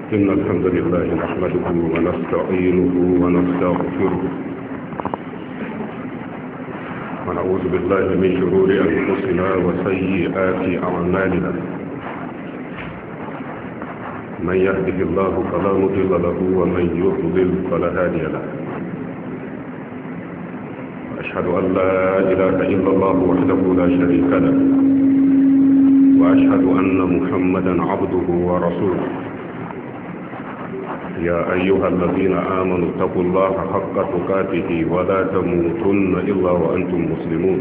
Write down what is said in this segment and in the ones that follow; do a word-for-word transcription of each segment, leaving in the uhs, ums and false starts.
إن الحمد لله نحمده ونستعينه ونستغفره ونعوذ بالله من شرور أنفسنا وسيئات أعمالنا. من يهده الله فلا مضل له ومن يضلل فلا هادي له. أشهد أن لا إله إلا الله وحده لا شريك له، وأشهد أن محمدا عبده ورسوله. يا أيها الذين آمنوا اتقوا الله حق تقاته ولا تموتن إلا وأنتم مسلمون.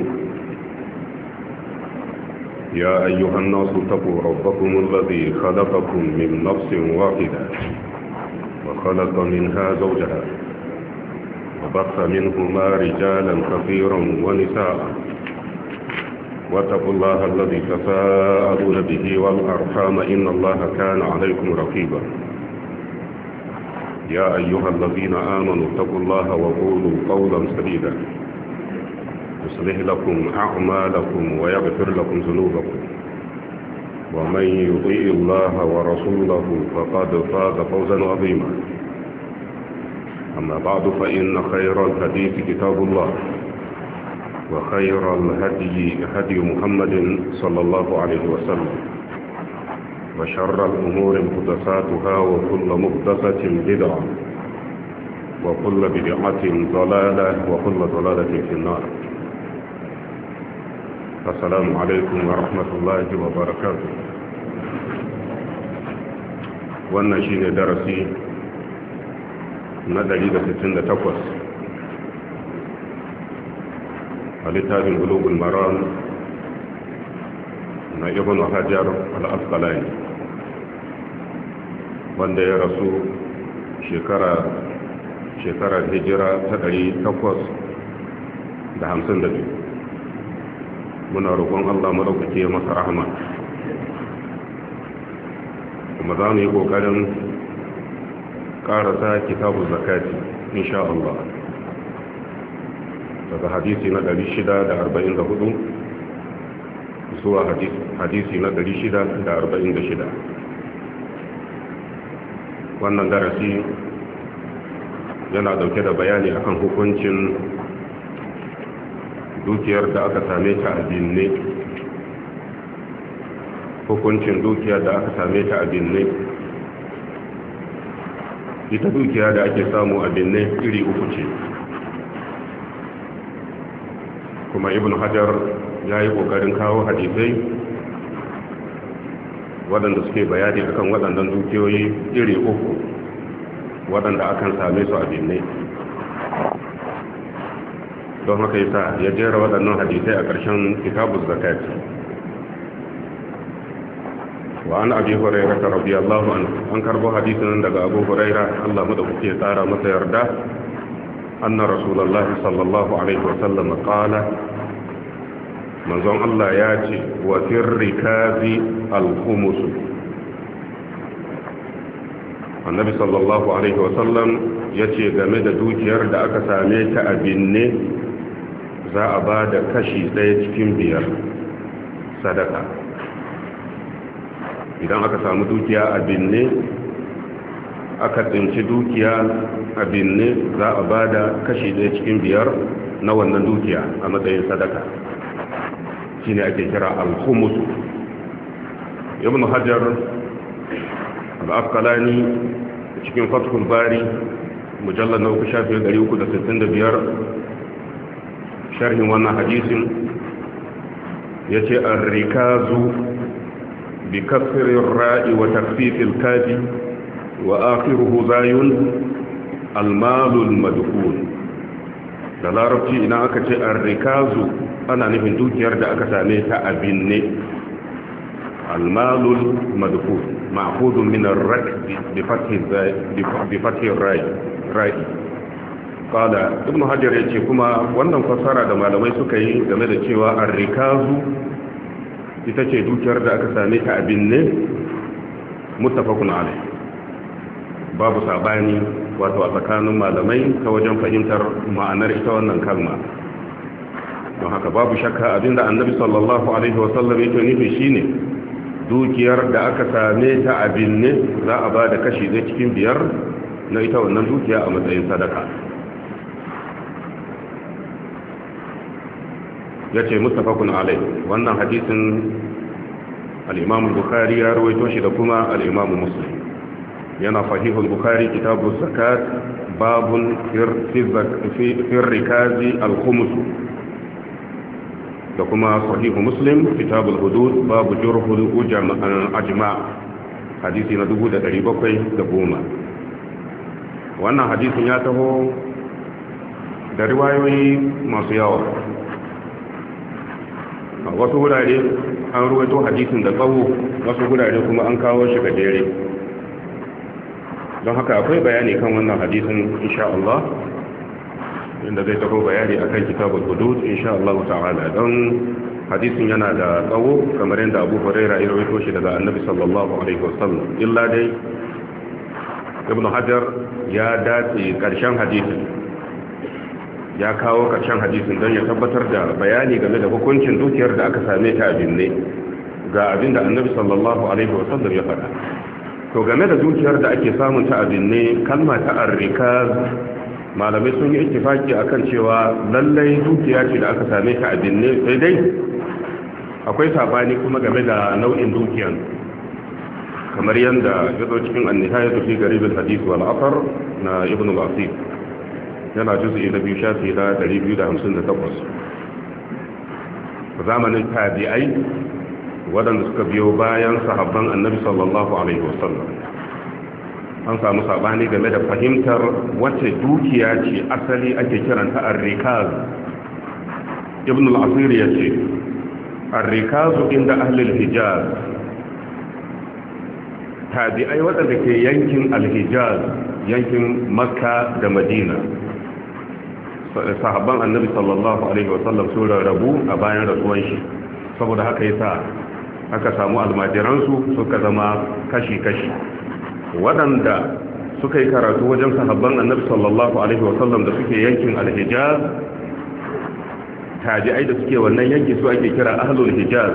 يا أيها الناس اتقوا ربكم الذي خلقكم من نفس واحدة وخلق منها زوجها وبث منهما رجالا كثيرا ونساء. واتقوا الله الذي تساءلون به والأرحام إن الله كان عليكم رقيبا. يا أيها الذين آمنوا اتقوا الله وقولوا قولا سديدا يصلح لكم أعمالكم ويغفر لكم ذنوبكم، ومن يطيع الله ورسوله فقد فاز فوزا عظيما. أما بعد فإن خير الحديث كتاب الله، وخير الهدي هدي محمد صلى الله عليه وسلم، وشر الأمور محدثاتها وكل محدثة بدعة وكل بدعة ضلالة وكل ضلالة في النار. السلام عليكم ورحمة الله وبركاته. wannan shine darasi na ɗari da sittin da takwas a littafin bulugul maram na ibn hajar al-asqalani, wanda ya rasu shekara shekarar hijira ta ɗari takwas da hamsin da biyu. Muna roƙon Allah madaukake masa rahama, kuma za mu yi ƙoƙarin ƙarasa kitabu zakati insha Allah daga hadisi na ɗari shida da arba'in da hudu zuwa hadisi na ɗari shida da arba'in da shida. Wannan darasi yana dauke da bayani akan hukuncin dukiyar da aka same ta a binne hukuncin dukiyar da aka same ta a binne ita dukiya da ake samu a binne iri uku ce, kuma ibn hajar ya yi ƙoƙarin kawo hadisai waɗanda suke bayani akan waɗannan dukiyoyi iri uku waɗanda akan same su a binne. Don haka yasa ya jera waɗannan hadisai a ƙarshen kitabuz zakati. Wa an abi hurairah radiyallahu anhu, an karbo hadisin daga Abu Hurairah, Allah madaukake ya tsara masa yarda, anna rasulullahi sallallahu alaihi wasallam qala, manzon Allah ya ce, wa firrikazi al-khumus. Annabi sallallahu alaihi wasallam ya ce game da dukiyar da aka same ta a binne za a ba da kashi ɗaya cikin biyar sadaka. Idan aka samu dukiya a binne, aka tsinci dukiya a binne, za a ba da kashi ɗaya cikin biyar na wannan dukiya a matsayin sadaka. Shi ne ake kira al-khumus. Ibn Hajar al-Asqalani cikin Fathul Bari mujallad na uku shafi ɗari uku da sittin da biyar, sharhin wannan hadisin ya ce ar-rikazu bi kasri ar-ra'i wa takhfif al-kafi wa akhiruhu zayun al-malu al-madfun. Da larabci idan aka ce ar-rikazu ana nufin dukiyar da aka same ta a binne. al-malu al-madfun ma'khudun min ar-rakb bi fathi bi fathi ar-ra'i. Kada ibn hajar ya ce kuma wannan fassara da malamai suka yi game da cewa ar-rikazu ita ce dukiyar da aka same ta a binne, muttafaqun alayh, babu sabani wato a tsakanin malamai ta wajen fahimtar ma'anar ita wannan kalma. Don haka babu shakka abinda annabi sallallahu alaihi wasallam yake nufi shine dukiyar da aka same ta a binne za a ba da kashi ɗaya cikin biyar na ita wannan dukiya a matsayin sadaka. ya ce mustafakun alai, wannan hadisin al'imamu Bukhari ya rawaito shi da kuma al'imamu Muslim. yana sahihul Bukhari kitabu zakat babun fir rikazi al-khums, da kuma sahihu Muslim kitabul hudud babu jurhul ajma, hadisi na dubu da ɗari bakwai da goma. wannan hadisin ya taho da riwayoyi masu yawa. a wasu wurare an ruwaito hadisin da tsawo, wasu wurare kuma an kawo shi gajere. don haka akwai bayani kan wannan hadisin insha Allah, inda zai taho bayani akan kitabul hudud insha Allah ta'ala. don hadisin yana da tsawo kamar yadda Abu Hurairah ya rawaito shi daga Annabi sallallahu alaihi wasallam. illa dai Ibn Hajar ya dace karshen hadisin, ya kawo karshen hadisin don ya tabbatar da bayani game da hukuncin dukiyar da aka same ta abin ne ga abin da Annabi sallallahu alaihi wasallam ya faɗa. to game da dukiyar da ake samun ta abin ne, kalma ta ar-rikaz, malamai sun yi ittifaki akan cewa lallai dukiya ce da aka same ta abin ne, sai dai akwai sabani kuma game da nau'in dukiyan, kamar yadda ya zo cikin an-nihaya fi garib al-hadith wal athar na Ibn al-Asir, yana juz'i na biyu shafi na ɗari biyu da hamsin da takwas. zamanin tabi'ai waɗanda suka biyo bayan sahabban Annabi sallallahu alaihi wasallam, an samu sabani game da fahimtar wacce dukiya ce asali ake kiranta ar-rikaz. Ibn al-Asir ya ce ar-rikaz inda ahli al-Hijaz, tabi'ai waɗanda ke yankin al-Hijaz, yankin Makka da Madina, sahabban Annabi sallallahu alaihi wasallam sun rarrabu a bayan rasuwan shi, saboda haka yasa aka samu almajiransu suka zama kashi-kashi. waɗanda suka yi karatu wajen sahabban Annabi sallallahu alaihi wasallam da suke yankin al-Hijaz, tabi'ai da suke wannan yanki su ake kira ahlul Hijaz.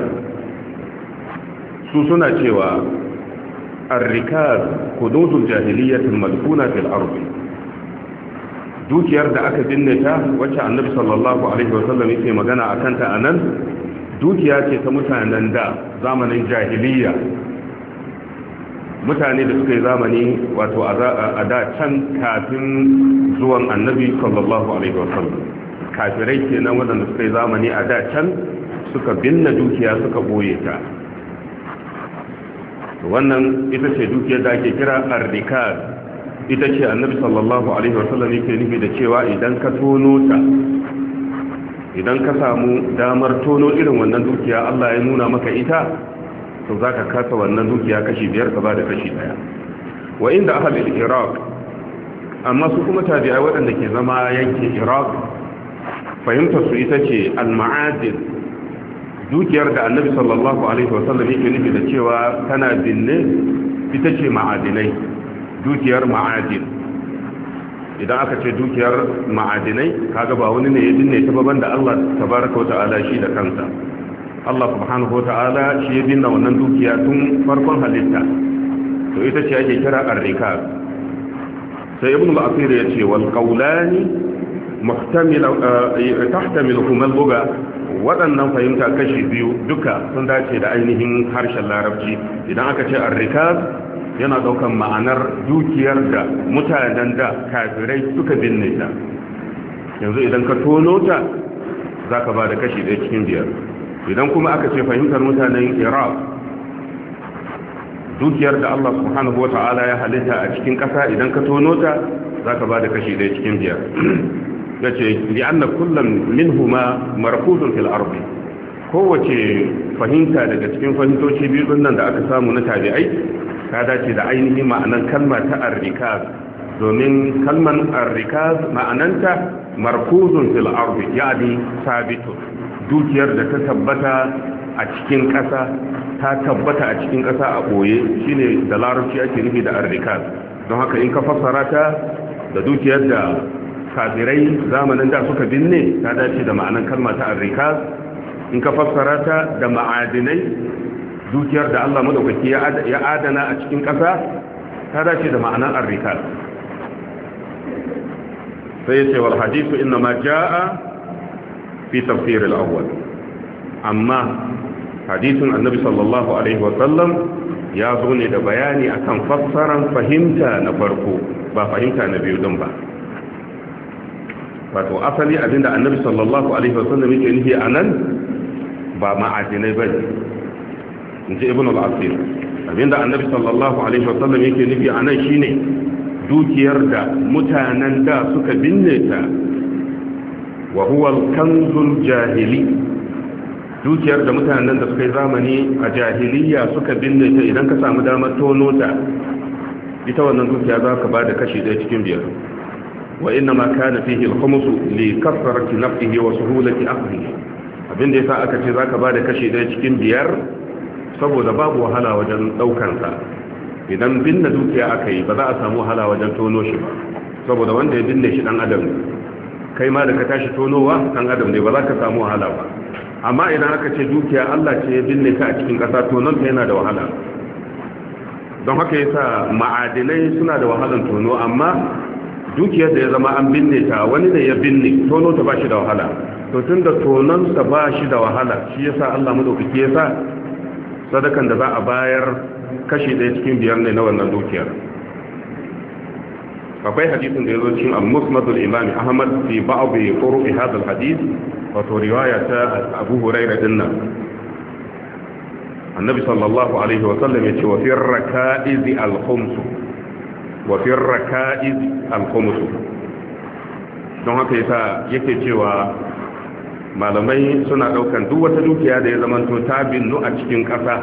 su suna cewa ar-rikaz hududul jahiliyyatin madfuna fil ardi, dukiyar da aka binne ta wacce Annabi sallallahu alaihi wasallam yake magana akan ta anan, dukiya ce ta mutanen da zamanin jahiliya, mutane da suka yi zamani wato a da can kafin zuwan Annabi sallallahu alaihi wasallam. kafirai kenan waɗanda suka yi zamani a da can suka binne dukiya suka boye ta. wannan ita ce dukiyar da ake kira ar-rikaz, ita ce Annabi sallallahu alaihi wasallam yake nufi da cewa idan ka tono ta, idan ka samu damar tono irin wannan dukiya, Allah ya nuna maka ita, to za ka kasa wannan dukiya kashi biyar ka ba da kashi daya. wa inda ahalin Iraq, amma su kuma tabi'ai waɗanda ke zama yankin Iraq, fahimtar su ita ce al-ma'adin, dukiyar da Annabi sallallahu alaihi wasallam yake nufi da cewa tana binne, ita ce ma'adinai, dukiyar ma'adin. idan aka ce dukiyar ma'adinai, kaga ba wani ne ya binne ta baban da Allah tabaraka wa ta'ala shi da kansa. Allah subhanahu wa ta'ala shi ya binne wannan dukiya tun farkon halitta, to ita ce ake kira ar-rikaz. sai Ibn al-Asir ya ce wal qawlani muhtamil tahtamil kuma al-lugha, waɗannan fahimta kashi biyu duka sun dace da ainihin harshen larabci. idan aka ce ar-rikaz yana daukan ma'anar dukiyar da mutanen da kafirai suka binne ta, yanzu idan ka tono ta za ka ba da kashi ɗaya cikin biyar. idan kuma aka ce fahimtar mutanen Iraq, dukiyar da Allah subhanahu wa ta'ala ya halitta a cikin ƙasa, idan ka tono ta za ka ba da kashi ɗaya cikin biyar. ya ce li'anna kullum minhuma markuzun fil ardi, kowace fahimta daga cikin fahimtoci biyu nan da aka samu na tabi'ai ta dace da ainihin ma'anan kalma ta ar-rikaz, domin kalman ar-rikaz ma'ananta markuzun fil ardi, yani sabitun, dukiyar da ta tabbata a cikin ƙasa, ta tabbata a cikin ƙasa a boye, shine da larabci ake nufi da ar-rikaz. don haka in ka fassara ta da dukiyar da kafirai zamanin da suka binne, ta dace da ma'anan kalma ta ar-rikaz. in ka fassara ta da ma'adinai, dukiyar da Allah madaukaki ya adana a cikin ƙasa ta dace da ma'anar ar-rikaz. sai ya ce wal hadithu inna ma jaa fi tafsir al-awwal, amma hadisin annabi sallallahu alaihi wa sallam ya zo ne da bayani akan fassaran fahimta na farko ba fahimta na biyu din ba. wato asali abinda annabi sallallahu alaihi wa sallam yake nufi anan ba ma'adinai bane, inji ibn al-asir. abinda annabi sallallahu alaihi wa sallam yake nufi anan shine dukiyar da mutanen da suka binne ta, wa huwa al-kanzul jahili, dukiyar da mutanen da suka yi zamani a jahiliya suka binne ta, idan ka samu damar tono ta, ita wannan dukiya za ka ba da kashi ɗaya cikin biyar. wa inna ma kana fihi al-khums li kasrati nafsihi wa suhulati akhdhihi, abinda yasa aka ce zaka ba da kashi ɗaya cikin biyar saboda babu wahala wajen daukar sa. idan binne dukiya aka yi ba za a samu wahala wajen tono shi ba, saboda wanda ya binne shi dan adam kai ma da ka tashi tonowa dan adam ne, ba za ka samu wahala ba. amma idan aka ce dukiya Allah ce ya binne ka a cikin ƙasa, tonon ta yana da wahala. don haka yasa ma'adinai suna da wahalan tono, amma dukiyar da ya zama an binne ta wani ne ya binne, tono ta ba shi da wahala. to tun da tonon ta ba shi da wahala, shi yasa Allah madaukaki yasa sadakan da za a bayar kashi ɗaya cikin biyar ne na wannan dukiyar. akwai hadisin da ya zo cikin al-musnad al-imam Ahmad fi ba'd turuq hadha al-hadith, wato riwaya ta Abu Hurairah dinnan. annabi sallallahu alaihi wa sallam yace wa fi ar-rakaiz al-khums wa fi ar-rakaiz al-khums. don haka yasa yake cewa malamai suna daukan duk wata dukiya da ya zamanto ta binnu a cikin ƙasa,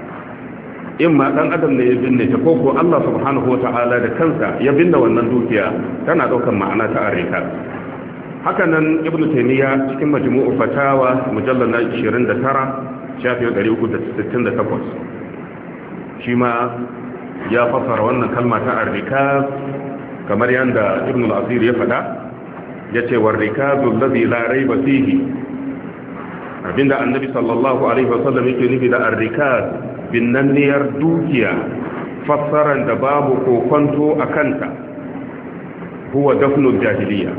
in ma dan adam ne ya binne ta ko ko Allah subhanahu wata'ala da kansa ya binne wannan dukiya, tana daukan ma'ana ta ar-rikaz. haka nan ibnu taymiya cikin majmu'u fatawa mujallal na ishirin da tara shafi ɗari uku da sittin da takwas shi ma ya fassara wannan kalma ta ar-rikaz kamar yanda ibnu al-asir ya faɗa, yace war-rikazu alladhi la rayba fihi. abinda annabi sallallahu alaihi wasallam yake nufi da ar-rikaz binnanniyar dukiya, fassaran da babu kokonto a kanta, huwa dafnul jahiliya.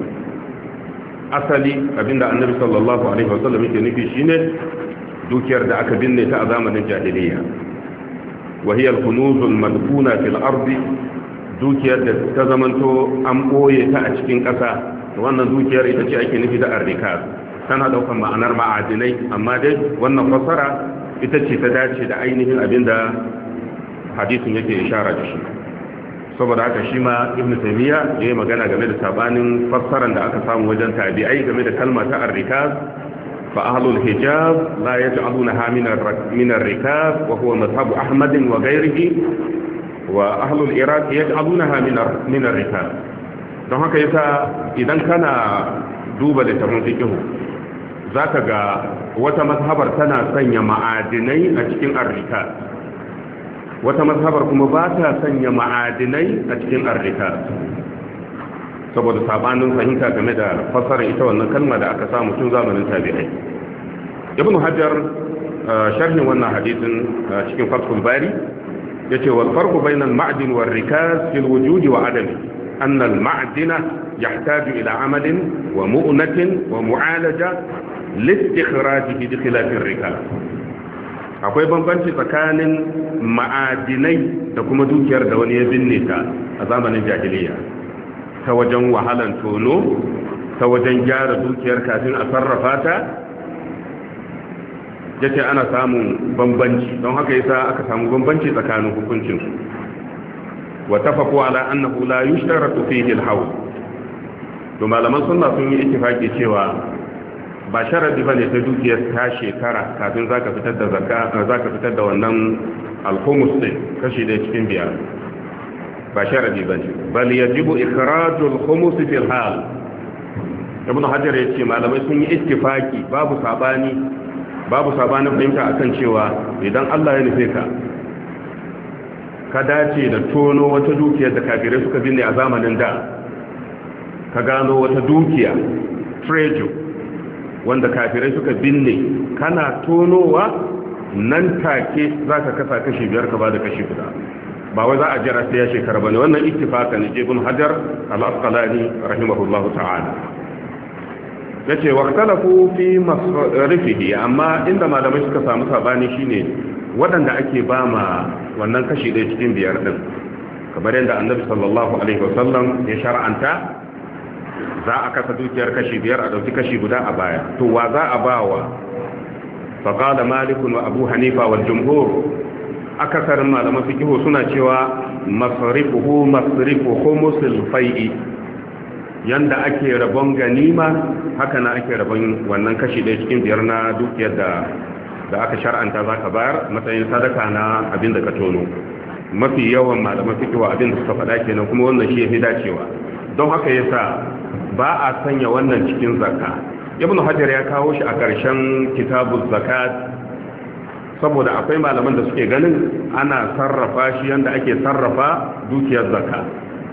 asali abinda annabi sallallahu alaihi wasallam yake nufi shine dukiyar da aka binne ta a zamanin jahiliya. wa hiya al-kunuzul madfuna fil ardi, dukiyar da ta zamanto an boye ta a cikin ƙasa, wannan dukiyar ita ce ake nufi da ar-rikaz. tana daukan ma'anar ma'adinai, amma dai wannan fassara ita ce ta dace da ainihin abinda hadisin yake ishara da shi. saboda haka shi ma ibnu taymiya yayi magana game da sabanin fassaran da aka samu wajen tabi'ai game da kalma ta ar-rikaz. fa ahlul hijaz la yaj'alunaha min ar-rikaz wa huwa madhhab ahmad wa ghayrihi, wa ahlul iraq yaj'alunaha min ar-rikaz. don haka yasa idan kana duba da tafsirin fiqh zaka ga wata mazhabar tana sanya ma'adinai a cikin ar-rikaz, wata mazhabar kuma ba ta sanya ma'adinai a cikin ar-rikaz, saboda sabanin fahimta game da fassarar ita wannan kalma da aka samu tun zamanin tabi'ai. ibn hajar sharhin wannan hadisin cikin fathul bari yace wal farqu bayna al-ma'din war-rikaz fil wujudi wa adami anna al-ma'dina yahtaju ila amalin wa mu'natin wa mu'alaja li-istikhrajihi bi khilaf ar-rikaz. akwai bambanci tsakanin ma'adinai da kuma dukiyar da wani ya binne ta a zamanin jahiliya, ta wajen wahalan tono, ta wajen gyara dukiyar kafin a sarrafa ta, yace ana samun bambanci. don haka yasa aka samu bambanci tsakanin hukuncinsu. wa tafaqu ala annahu la yushtaratu fihi al-hawl. to malaman sunna sun yi ittifaki cewa ba sharadi bane ta dukiyar ta shekara kafin zaka fitar da zakka, zaka fitar da wannan al-khumus din kashi da cikin biyar, ba sharadi bane, bal yajibu ikhrajul khumus fil hal. ibn hajar yace malamai sun yi ittifaki, babu sabani babu sabanin fahimta akan cewa idan Allah ya nufe ka ka dace da tono wata dukiyar da kafirai suka binne a zamanin da, ka gano wata dukiya treasure wanda kafirai suka binne, kana tonowa nan take za ka kasa kashi biyar ka ba da kashi guda ba wai za a jira sai ya shekara bane wannan ittifaka ne ibn hajar al-asqalani rahimahullahu ta'ala yace waqtalafu fi masrifihi amma inda malamai suka samu sabani shine wadanda ake ba ma wannan kashi ɗaya cikin biyar din kamar yadda annabi sallallahu alaihi wasallam ya shar'anta za a kasa dukiyar kashi biyar a dauki kashi guda a baya to wa za a bawa fa qala malik wa abu hanifa wal jumhur akasarin malaman fiqh suna cewa masrifuhu masrifu khumusul fai'i yanda ake rabon ganima haka na ake rabon wannan kashi ɗaya cikin biyar na dukiyar da da aka shar'anta zaka bayar matsayin sadaka na abin da ka tono mafi yawan malaman fiqh abin da suka faɗa kenan kuma wannan shi yafi dacewa don haka yasa ba a sanya wannan cikin zakka ibn hajar ya kawo shi a ƙarshen kitabuz zakat saboda akwai malaman da suke ganin ana sarrafa shi yanda ake sarrafa dukiyar zakka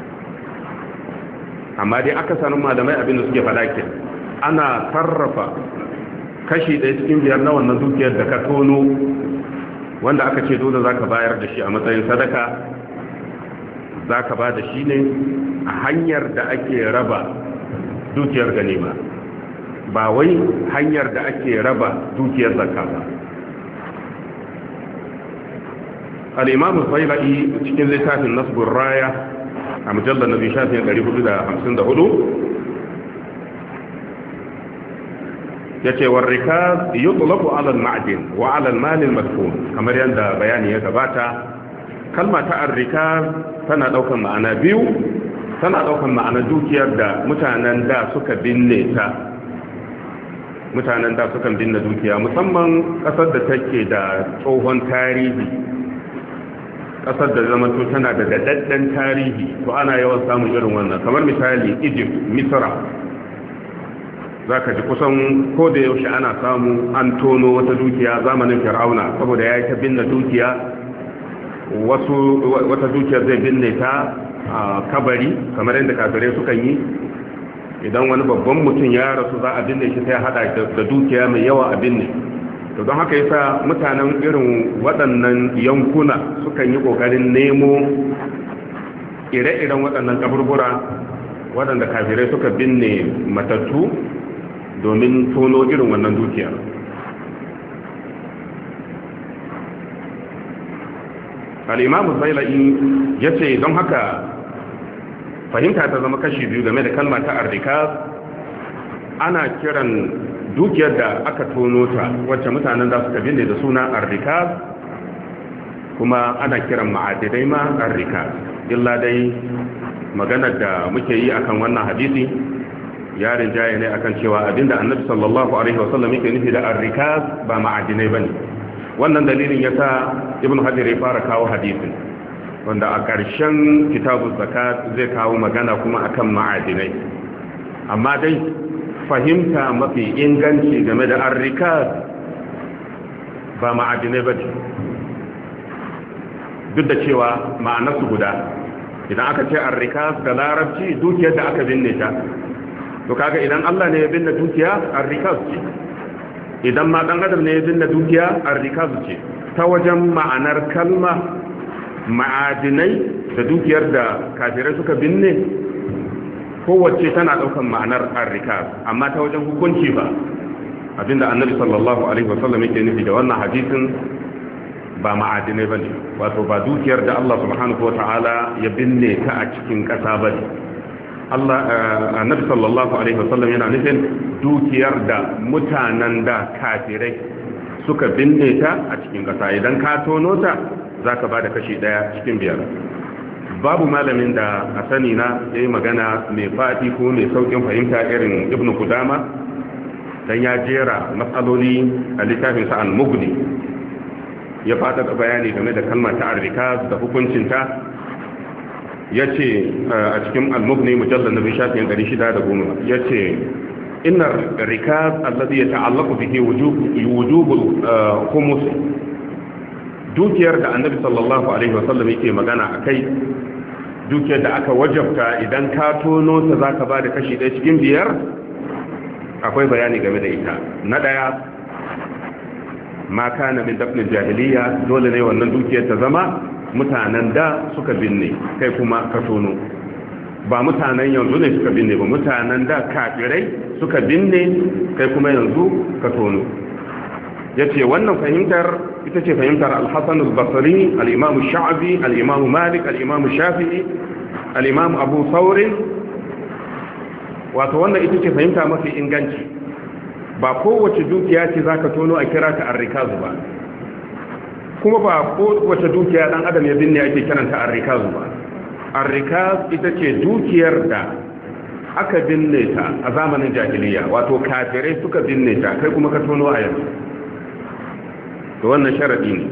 amma dai aka sanin malamai abin da suke faɗa ke ana sarrafa kashi ɗaya cikin biyar na wannan dukiyar da ka tono wanda aka ce dole za ka bayar da shi a matsayin sadaka za ka ba da shi ne a hanyar da ake raba dukiyar ganima ba wai hanyar da ake raba dukiyar zakka ba al-imam al-bayhaqi cikin littafin nasbur raya a mujallar nabi shafin ɗari hudu da hamsin da hudu yace war rikaz yutlaqu ala al-ma'din wa ala al-mal al-madfun kamar yanda bayani ya gabata kalma ta ar-rikaz tana daukan ma'ana biyu tana daukan ma'ana dukiyar da mutanen da suka binne ta mutanen da suka binne dukiya musamman kasar da take da tsohon tarihi kasar da zama to tana da dadaddan tarihi to ana yawan samun irin wannan kamar misali Egypt Misra zaka ji kusan ko da yaushe ana samu an tono wata dukiya zamanin Fir'auna saboda yayi ta binne dukiya wasu wata dukiyar zai binne ta a kabari kamar yadda kafirai sukan yi idan wani babban mutum ya rasu za a binne shi sai hada da dukiya mai yawa a binne to don haka yasa mutanen irin waɗannan yankuna sukan yi ƙoƙarin nemo ire-iren waɗannan kaburbura waɗanda kafirai suka binne matattu domin tono irin wannan dukiyar al-imamu zailai ya ce don haka fahimta ta zama kashi biyu game da kalma ta arrikaz ana kiran dukiyar da aka tono ta wacce mutanen da suka binne da suna arrikaz kuma ana kiran ma'adidai ma arrikaz illa dai maganar da muke yi akan wannan hadisi yarin jaye ne akan cewa abinda annabi sallallahu alaihi wasallam yake nufi da arrikaz ba ma'adinai bane wannan dalilin yasa ibnu hajar ya fara kawo hadisin wanda a ƙarshen kitabuz zakat zai kawo magana kuma akan ma'adinai amma dai fahimta mafi inganci game da arrikaz ba ma'adinai ba ce duk da cewa ma'anarsu guda idan aka ce arrikaz da larabci dukiyar da aka binne ta to kaga idan Allah ne ya binne dukiya arrikaz ce idan ma dan adam ne ya binne dukiya arrikaz ce ta wajen ma'anar kalma ma'adinai da dukiyar da kafirai suka binne kowace tana daukan ma'anar arrikaz amma ta wajen hukunci ba abinda annabi sallallahu alaihi wasallam yake nufi da wannan hadisin ba ma'adinai bane wato ba dukiyar da Allah subhanahu wataala ya binne ta a cikin kasa bane Allah annabi sallallahu alaihi wasallam yana nufin dukiyar da mutanen da kafirai suka binne ta a cikin kasa idan ka tono ta zaka bada kashi daya cikin biyar babu malamin da a sani na ya yi magana mai faɗi ko mai saukin fahimta irin ibn kudama don ya jera matsaloli a littafinsa al-mughni ya faɗaɗa bayani game da kalmar ta arrikaz da hukuncinta ya ce a cikin al-mughni mujallar na bishafin ɗari shida da goma ya ce inna rikaz allazi ya ta'allaku bihi wujubul khumus dukiyar da annabi sallallahu alaihi wasallam yake magana akai dukiyar da aka wajabta idan ka tono ta zaka ba da kashi ɗaya cikin biyar akwai bayani game da ita na ɗaya ma kana min dafnil jahiliya dole ne wannan dukiyar ta zama mutanen da suka binne kai kuma ka tono ba mutanen yanzu ne suka binne ba mutanen da kafirai suka binne kai kuma yanzu ka tono yace wannan fahimtar ita ce fahimtar al-Hasan al-Basri al-Imam Sha'bi al-Imam Malik al-Imam Shafi'i al-Imam Abu Thawr wato wannan ita ce fahimta mafi inganci ba kowace dukiya ce zaka tono a kira ta ar-rikaz ba kuma ba kowace dukiya dan adam ya binne ake kiranta ar-rikaz ba ar-rikaz ita ce dukiyar da aka binne ta a zamanin jahiliya wato kafirai suka binne ta kai kuma ka tono a yanzu to wannan sharadi ne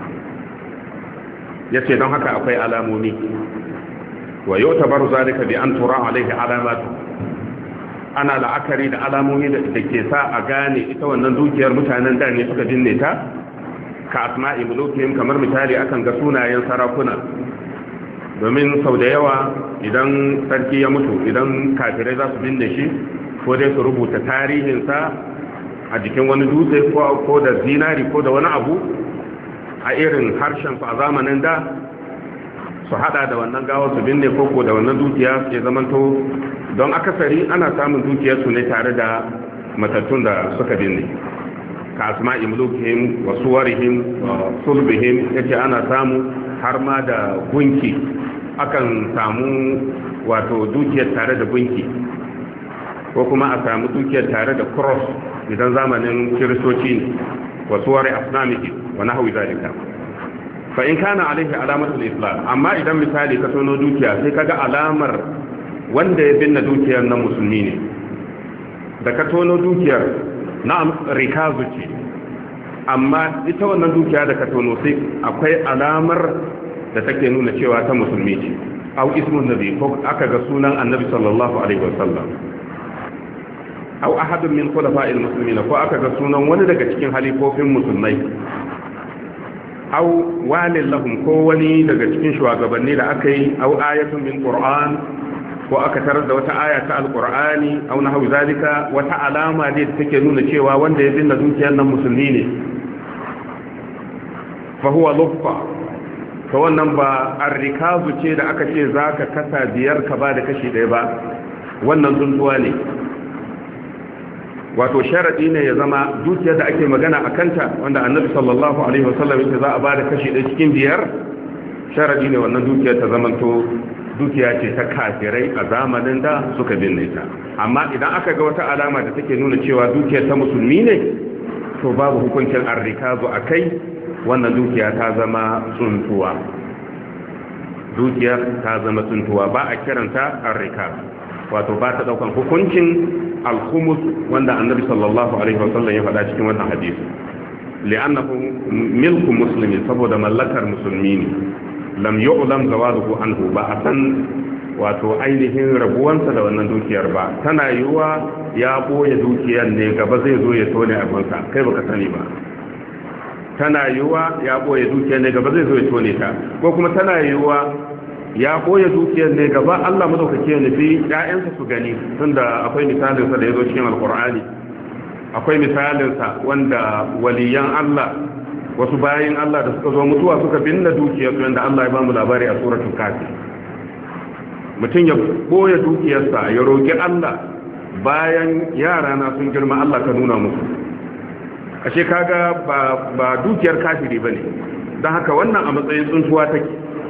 yace don haka akwai alamomi wa yutabaru zalika bi an tura alaihi alamatu ana la'akari da alamomi da ke sa a gane ita wannan dukiyar mutanen da ne suka binne ta ka asma'i mulukihim kamar misali akan ga sunayen sarakuna domin sau da yawa idan sarki ya mutu idan kafirai za su binne shi ko dai su rubuta tarihinsa a jikin wani dutse ko da zinari ko da wani abu a irin harshen su a zamanin da su hada da wannan gawar su binne koko da wannan dukiya ke zamanto don akasari ana samun dukiyar su ne tare da matattun da suka binne ka asma'i mulukihim wa suwarihim wa sulbihim yace ana samu har ma da gunki akan samu wato dukiyar tare da gunki ko kuma a samu dukiyar tare da cross idan zamanin kiristoci ne wa suwari asnamiki wa nahwi zalika fa in kana alaihi alamatul islam amma idan misali ka tono dukiya sai kaga alamar wanda ya binne dukiyar nan musulmi ne da ka tono dukiyar na'am rikazu ce amma ita wannan dukiya da ka tono sai akwai alamar da take nuna cewa ta musulmi ce au ismun nabi ko aka ga sunan annabi sallallahu alaihi wasallam au ahadun min khulafa'il muslimin ko aka ga sunan wani daga cikin halifofin musulmai au walil lahum ko wani daga cikin shugabanni da aka yi au ayatun min qur'an ko aka tarar da wata aya ta alqur'ani au nahwu zalika wata alama da take nuna cewa wanda ya binne dukiyar nan musulmi ne fa huwa luffa to wannan ba arrikazu ce da aka ce zaka kasa biyar ka ba da kashi ɗaya ba wannan tsuntuwa ne wato sharadi ne ya zama dukiyar da ake magana a kanta wanda annabi sallallahu alaihi wasallam yake za a ba da kashi ɗaya cikin biyar sharadi ne wannan dukiyar ta zamanto dukiya ce ta kafirai a zamanin da suka binne ta amma idan aka ga wata alama da take nuna cewa dukiyar ta musulmi ne to babu hukuncin arrikazu a kai wannan dukiya ta zama tsuntuwa dukiyar ta zama tsuntuwa ba a kiranta arrikazu wato ba ta daukan hukuncin alhumus wanda annabi sallallahu alaihi wasallam ya faɗa cikin wannan hadisi li'annahu milku muslimin saboda mallakar musulmi ne lam yu'lam zawaluhu anhu ba a san wato ainihin rabuwansa da wannan dukiyar ba tana yiwuwa ya boye dukiyar ne gaba zai zo ya tone abinsa kai baka sani ba tana yiwuwa ya boye dukiyar ne gaba zai zo ya tone ta ko kuma tana yiwuwa ya boye dukiyar ne gaba Allah madaukake ya nufi ƴaƴansa su gani tunda akwai misalin sa da yazo cikin alqur'ani akwai misalin sa wanda waliyan Allah wasu bayin Allah da suka zo mutuwa suka binne dukiyar su wanda Allah ya ba mu labari a suratul kafi mutum ya boye dukiyarsa ya roki Allah bayan yara na sun girma Allah ka nuna musu ashe kaga ba ba dukiyar kafiri bane dan haka wannan a matsayin tsuntuwa take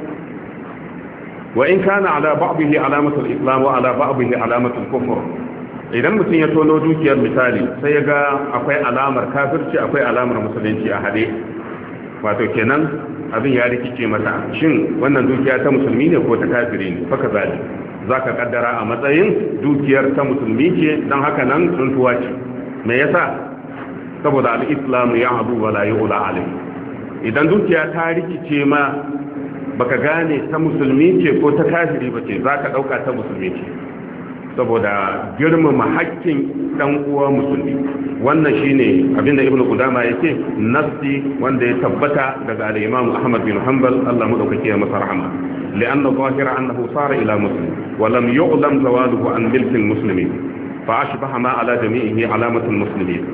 wa in kana ala ba'dihi alamatul islam wa ala ba'dihi alamatul kufr idan mutum ya tono dukiyar misali sai ya ga akwai alamar kafirci akwai alamar musulunci a hade wato kenan abin ya rikice mata shin wannan dukiya ta musulmi ne ko ta kafiri ne faka zali zaka kaddara a matsayin dukiyar ta musulmi ce dan haka nan tsuntuwa ce me yasa saboda al-islam ya abu wala yu'la alai idan dukiya ta rikice ma baka gane ta musulmi ce ko ta kafiri bace zaka dauka ta musulmi ce saboda girmama haƙƙin dan uwa musulmi wannan shine abinda ibnu qudama yake nafsi wanda ya tabbata daga al-imam ahmad bin hanbal Allah mu dauke ya masa rahama li'anna zahira annahu sara ila muslim wa lam yu'lam zawaluhu an milk al-muslimin fa ashbaha ma ala jami'ihi alamatu al-muslimin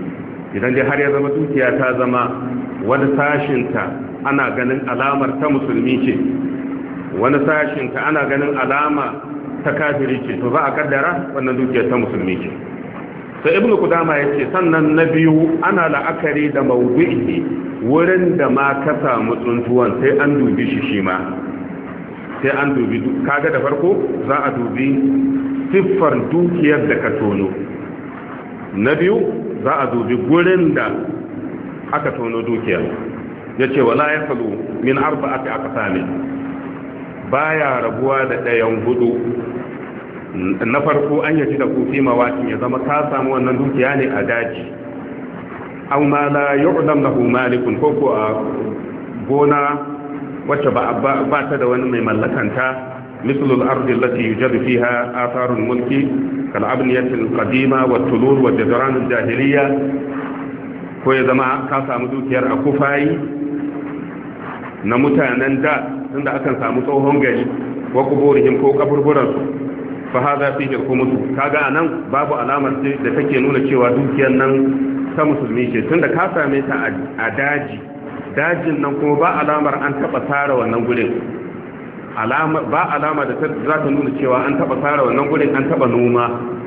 idan dai har ya zama dukiya ta zama wani sashinta ana ganin alamar ta musulmi ce, wani sashinta ana ganin alama ta kafiri ce, to za a kaddara wannan dukiyar ta musulmi ce. sai ibnu kudama ya ce sannan na biyu ana la'akari da mawdu'i wurin da ma ka samu tsuntuwan sai an dubi shi shi ma sai an dubi kaga da farko za a dubi siffar dukiyar da ka tono, na biyu za a dubi gurin da aka tono dukiyar. ya ce wala ya falu min arba'ati aqsami baya rabuwa da ɗayan hudu. Na farko an yaji da kufi mawakin ya zama ka samu wannan dukiya ne a daji, aw ma la yu'lam lahu malikun, ko ko a gona wacce ba ba ta da wani mai mallakanta, mislu al-ardi allati yujadu fiha atharu al-mulki kal abniyati al-qadima wa tulur wa jadran al-jahiliya, ko ya zama ka samu dukiyar a kufayi na mutanen da tunda akan samu tsohon gari wa kuburihim ko kaburburansu, fa hada fihi al-khumus. kaga anan babu alamar da take nuna cewa dukiyar nan ta musulmi ce, tunda ka same ta a daji, dajin nan kuma ba alamar an taba tsara wannan gurin, alama ba alama da za ta nuna cewa an taba tsara wannan gurin, an taba noma.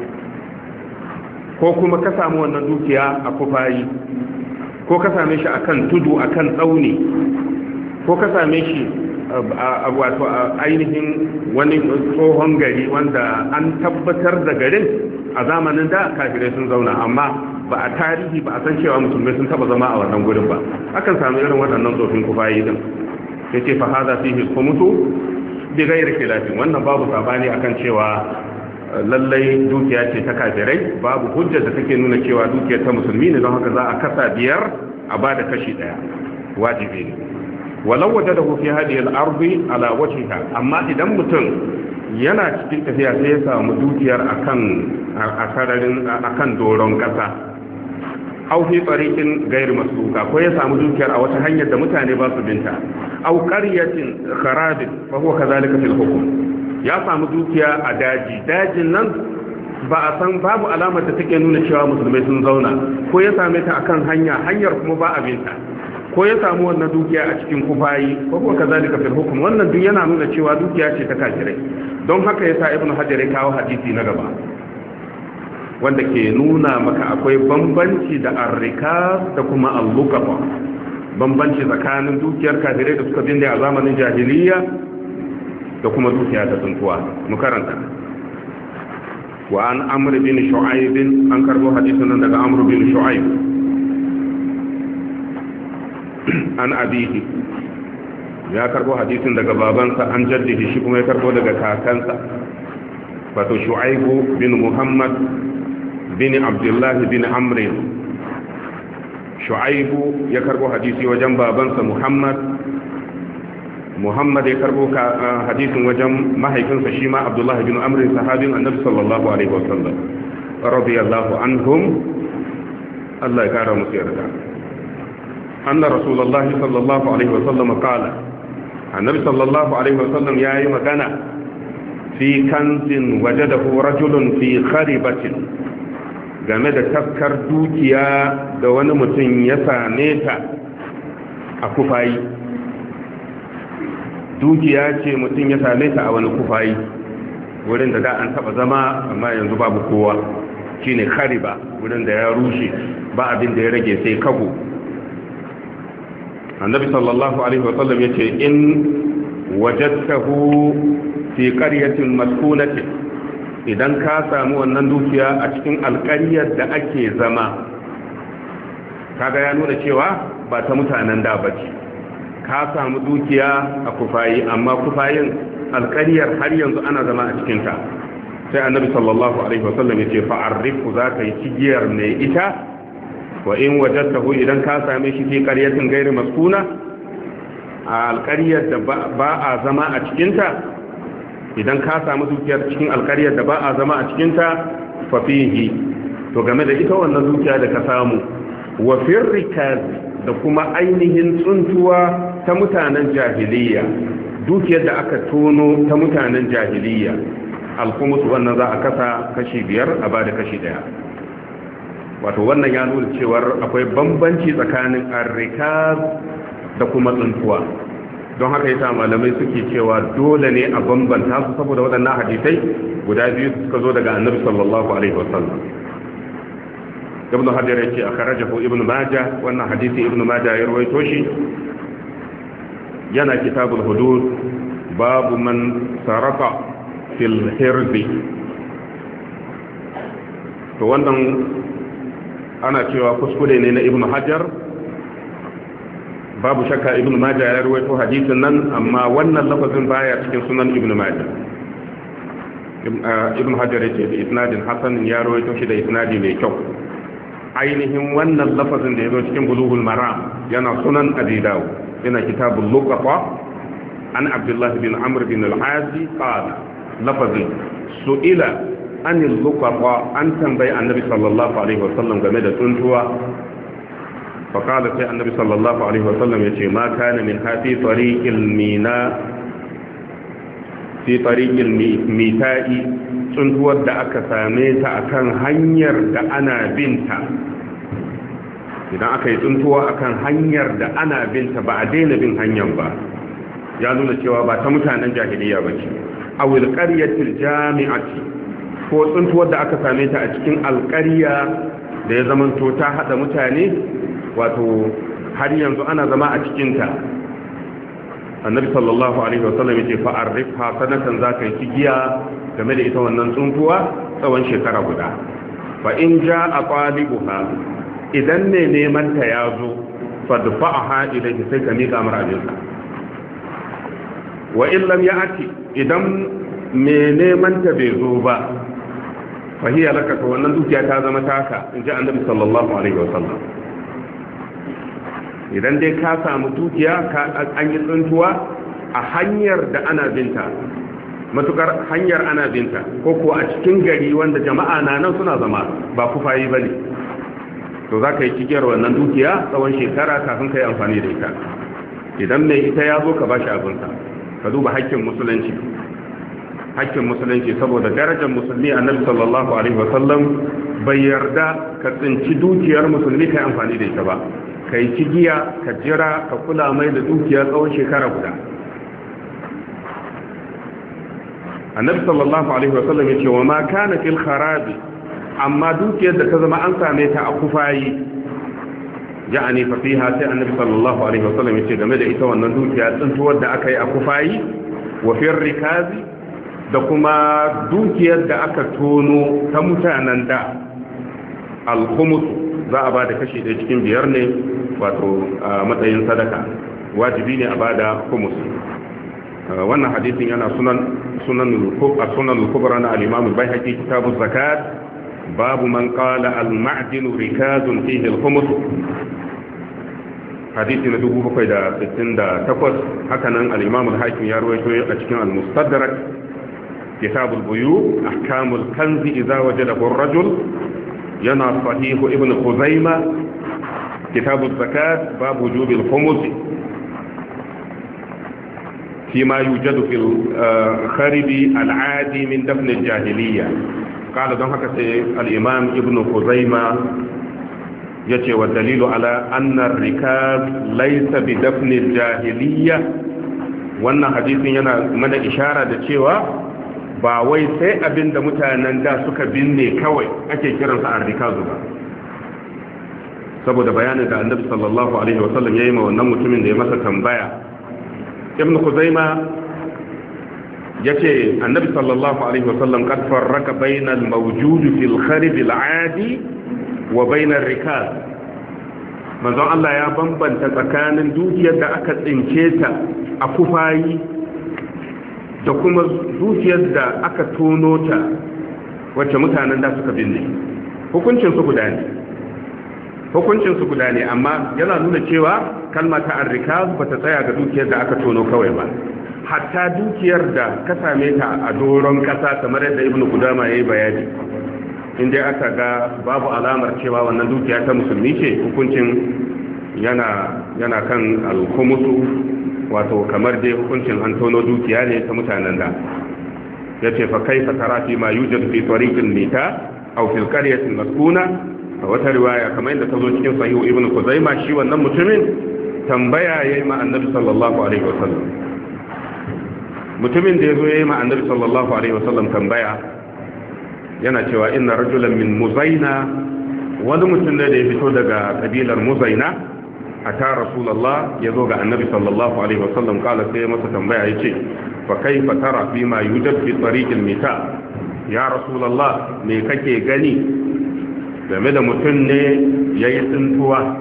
Ko kuma ka samu wannan dukiya a kufayi, ko ka same shi akan tudu akan tsauni, ko ka same shi a wato ainihin wani tsohon gari wanda an tabbatar da garin a zamanin da kafirai sun zauna, amma ba a tarihi ba a san cewa musulmai sun taba zama a wannan gurin ba. Akan samu irin waɗannan tsofin kufayi din. yace fa hada fihi khumusu bi ghairi khilafin, wannan babu sabani akan cewa lallai dukiya ce ta kafirai, babu hujja da take nuna cewa dukiyar ta musulmi ne, don haka za a kasa biyar a bada kashi daya, wajibi ne. walau wajadahu fi hadhihi al-ardi ala wajhiha, amma idan mutum yana cikin tafiya sai ya samu dukiyar akan asararin akan doron kasa, aw fi tariqin ghayr masluka, ko ya samu dukiyar a wata hanyar da mutane ba su binta, aw qaryatin kharabin fa huwa kadhalika fil hukm. ya samu dukiya a daji, dajin nan ba a san, babu alamar da take nuna cewa musulmai sun zauna, ko ya same ta akan hanya, hanyar kuma ba a binta, ko ya samu wannan dukiya a cikin kufayi, ko kuma kazalika fil hukm. wannan duk yana nuna cewa dukiya ce ta kafirai. don haka yasa ibnu hajar ya kawo hadisi na gaba wanda ke nuna maka akwai bambanci da arrikaz da kuma al-luqata, bambanci tsakanin dukiyar kafirai da suka binne a zamanin jahiliya da kuma dukiya ta tsuntuwa. mu karanta wa an amr bin shu'aib, an karbo hadisin nan daga amr bin shu'aib an abihi, ya karbo hadisin daga babansa, an jaddihi, shi kuma ya karbo daga kakansa, wato shu'aibu bin muhammad bin abdullah bin amr. shu'aibu ya karbo hadisi wajen babansa muhammad, muhammad ya karbo hadisin wajen mahaifinsa shi ma abdullah bin amr, sahabin annabi sallallahu alaihi wasallam radiyallahu anhum, Allah ya kara musu yarda. anna rasulullahi sallallahu alaihi wasallam qala, annabi sallallahu alaihi wasallam yayi magana fi kanzin wajadahu rajulun fi kharibatin, game da tafkar dukiya da wani mutum ya same ta a kufayi. dukiya ce mutum ya same ta a wani kufayi, wurin da da an taba zama amma yanzu babu kowa, shine khariba, wurin da ya rushe ba abin da ya rage sai kago. annabi sallallahu alaihi wasallam yace in wajadtahu fi qaryatin maskunatin, idan ka samu wannan dukiya a cikin alƙaryar da ake zama, kaga ya nuna cewa ba ta mutanen da bace. ka samu dukiya a kufayi, amma kufayin alƙaryar har yanzu ana zama a cikin ta, sai annabi sallallahu alaihi wasallam yace fa'arrifu, zaka yi cigiyar mai ita. wa in wajadtahu, idan ka same shi fi qaryatin ghayr maskuna, a alƙaryar da ba a zama a cikin ta, idan ka samu dukiyar cikin alƙaryar da ba a zama a cikin ta, fa fihi, to game da ita wannan dukiya da ka samu, wa firrikaz, da kuma ainihin tsuntuwa ta mutanen jahiliya, dukiyar da aka tono ta mutanen jahiliya, alkumus wannan za a kasa kashi biyar a bada kashi daya. wato wannan ya nuna cewar akwai bambanci tsakanin ar-rikaz da kuma tsuntuwa don haka yasa malamai suke cewa dole ne a bambanta su saboda waɗannan hadisai guda biyu suka zo daga annabi sallallahu alaihi wasallam ibn hajar yace akhrajahu ibn majah wannan hadisi ibn majah ya rawaito shi yana kitabul hudud babu man saraka fil hirbi to wannan ana cewa kuskure ne na ibn hajar babu shakka ibn majah ya rawaito hadisin nan amma wannan lafazin baya cikin sunan ibn majah ibn hajar yace da isnadin hasan ya rawaito shi da isnadi mai kyau ainihin wannan lafazin da yazo cikin bulughul maram yana sunan abi dawud yana kitabul luqata an abdullah bin amr bin al-azi qala lafazin su'ila anil luqata an tambayi annabi sallallahu alaihi wasallam game da tuntuwa فقال سي النبي صلى الله عليه وسلم يتي ما كان من في طريق الميناء في طريق الميتاء tsuntuwar da aka same ta akan hanyar da ana binta idan aka yi tsuntuwa akan hanyar da ana binta ba a daina bin hanyar ba ya nuna cewa ba ta mutanen jahiliya ba ce a wilƙaryatil jami'ati ko tsuntuwar da aka same ta a cikin alƙarya da ya zamanto ta haɗa mutane wato har yanzu ana zama a cikinta annabi sallallahu alaihi wasallam yace fa arifha sanatan zaka yi giya game da ita wannan tsuntuwa tsawon shekara guda fa in jaa qalibuha idan ne neman ta yazo fa dafa'aha ilayhi sai ka mika marajinsa wa in lam ya'ti idan me neman ta bai zo ba fa hiya laka to wannan dukiya ta zama taka inji annabi sallallahu alaihi wasallam idan dai ka samu dukiya an yi tsuntuwa a hanyar da ana binta matukar hanyar ana binta ko kuwa a cikin gari wanda jama'a na nan suna zama ba kufayi ba ne to za ka yi cikiyar wannan dukiya tsawon shekara kafin ka yi amfani da ita idan mai ita ya zo ka ba shi abinsa ka duba hakkin musulunci hakkin musulunci saboda darajar musulmi annabi sallallahu alaihi wasallam bai yarda ka tsinci dukiyar musulmi ka yi amfani da ita ba ka yi cigiya ka jira ka kula mai da dukiya tsawon shekara guda annabi sallallahu alaihi wasallam ya ce wa ma kana fil kharabi amma dukiyar da ta zama an same ta a kufayi ja'ani fa fiha sai annabi sallallahu alaihi wasallam ya ce game da ita wannan dukiya tsuntuwar da aka yi a kufayi wa fir rikazi da kuma dukiyar da aka tono ta mutanen da al-khumus za a ba da kashi ɗaya cikin biyar ne wato a matsayin sadaka wajibi ne a ba da humus wannan hadisin yana sunan sunan al-kubra na al-imam al-baihaqi kitabuz zakat babu man qala al-ma'din rikazun fihi al-khumus hadisi na dubu bakwai da sittin da takwas haka nan al-imam al-hakim ya rawaito a cikin al-mustadrak kitabul buyu ahkamul kanzi idza wajadahu ar-rajul yana sahihu ibn khuzaima kitabu zakat babu wujubil khumus fima yujadu fil kharibi al-aadi min dafn al-jahiliyya qala don haka sai al-imam ibn khuzaima yace wa dalilu ala anna ar-rikaz laysa bi dafn al-jahiliyya wannan hadisin yana mana ishara da cewa ba wai sai abin da mutanen da suka binne kawai ake kiransa arrikazu ba saboda bayanin da annabi sallallahu alaihi wasallam yayi ma wannan mutumin da ya masa tambaya ibn khuzaima yace annabi sallallahu alaihi wasallam kad farraka bainal mawjud fil kharib al aadi wa bainar rikaz manzon Allah ya bambanta tsakanin dukiyar da aka tsince ta a kufayi da kuma dukiyar da aka tono ta wacce mutanen da suka binne hukuncin su guda ne hukuncin su guda ne amma yana nuna cewa kalma ta arrikaz bata tsaya ga dukiyar da aka tono kawai ba hatta dukiyar da ka same ta a doron kasa kamar yadda ibnu qudama yayi bayani inda aka ga babu alamar cewa wannan dukiya ta musulmi ce hukuncin yana yana kan al-khumusu wato kamar dai hukuncin an tono dukiya ne ta mutanen da yace fa kaifa tara fi ma yujadu fi tariqil mita aw fil qaryati maskuna a wata riwaya kamar yadda ta zo cikin sahihu ibnu kuzaima shi wannan mutumin tambaya yayi ma annabi sallallahu alaihi wasallam mutumin da yazo yayi ma annabi sallallahu alaihi wasallam tambaya yana cewa inna rajulan min muzaina wani mutum da ya fito daga kabilar muzaina ata rasulullah yazo ga annabi sallallahu alaihi wasallam kala sai masa tambaya yace fa kaifa tara fi ma yujad fi tariqil mita ya rasulullah me kake gani game da mutum ne yayi tsuntuwa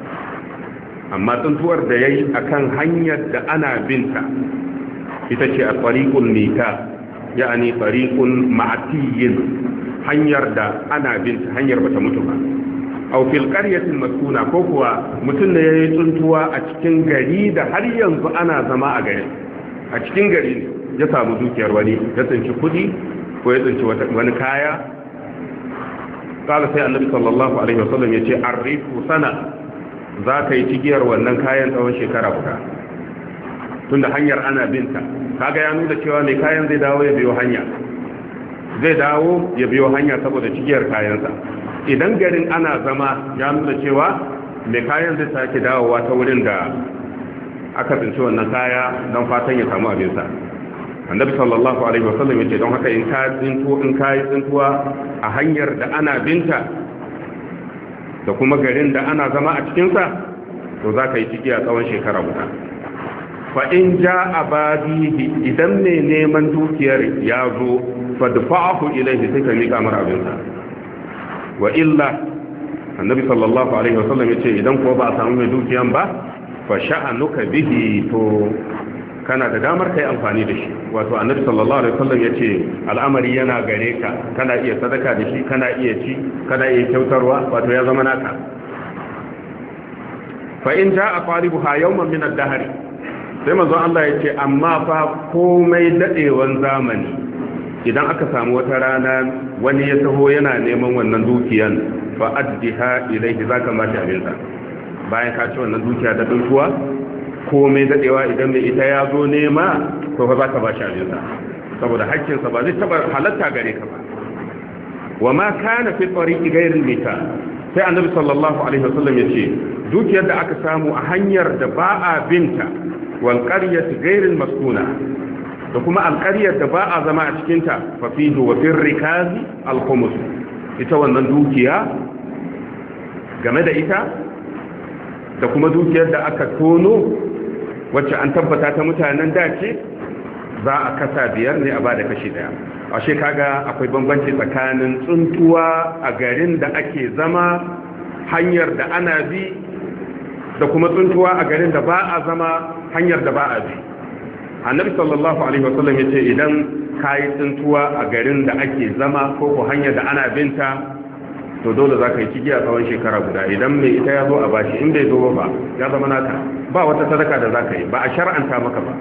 amma tsuntuwar da yayi akan hanyar da ana binta ita ce a tariqul mita yani tariqun ma'tiyin hanyar da ana binta hanyar bata mutu ba aw fil qaryatin maskuna ko kuwa mutum da yayi tsuntuwa a cikin gari da har yanzu ana zama a garin a cikin gari ya samu dukiyar wani ya tsinci kudi ko ya tsinci wani kaya kala sai annabi sallallahu alaihi wasallam ya ce arrifu sana za ka yi cigiyar wannan kayan tsawon shekara guda tunda hanyar ana binta kaga ya nuna cewa mai kayan zai dawo ya biyo hanya zai dawo ya biyo hanya saboda cigiyar kayansa idan garin ana zama ya nuna cewa mai kayan zai sake dawowa ta wurin da aka tsinci wannan kaya don fatan ya samu abinsa annabi sallallahu alaihi wasallam yace don haka in ka tsinto in ka yi tsintuwa a hanyar da ana binta da kuma garin da ana zama a cikinsa to za ka yi ciki a tsawon shekara guda fa in ja abadihi idan mai neman dukiyar ya zo fa dafa'ahu ilaihi sai ka miƙa mara abinsa wa illa annabi sallallahu alaihi wasallam yace idan ko ba a samu mai dukiyan ba fa sha'anuka bihi to kana da damar kai amfani da shi wato annabi sallallahu alaihi wasallam yace al'amari yana gare ka kana iya sadaka da shi kana iya ci kana iya kyautarwa wato ya zama naka fa in ja'a qalibuha yawman min ad-dahr sai manzon Allah yace amma fa komai dadewan zamani idan aka samu wata rana wani ya taho yana neman wannan dukiyan fa addiha ilayhi zaka mashi abinsa bayan ka ci wannan dukiya da dunkuwa komai dadewa idan mai ita ya zo nema to fa zaka bashi abinsa saboda hakkinsa ba zai taba halatta gare ka ba wa ma kana fi tariqi ghayr al-mita sai annabi sallallahu alaihi wasallam yace dukiyar da aka samu a hanyar da ba a binta wal qaryatu ghayr al-maskuna da kuma alƙaryar da ba a zama a cikinta fafihi wa fin rikazi alkhumus ita wannan dukiya game da ita da kuma dukiyar da aka tono wacce an tabbata ta mutanen dace za a kasa biyar ne a ba da kashi daya ashe kaga akwai bambanci tsakanin tsuntuwa a garin da ake zama hanyar da ana bi da kuma tsuntuwa a garin da ba a zama hanyar da ba a bi annabi sallallahu alaihi wasallam yace idan kayi tsuntuwa a garin da ake zama ko ko hanyar da ana binta to dole zaka yi ciki a tsawon shekara guda idan mai ita ya zo a bashi in bai zo ba ya zama naka ba wata sadaka da zaka yi ba a shar'anta maka ba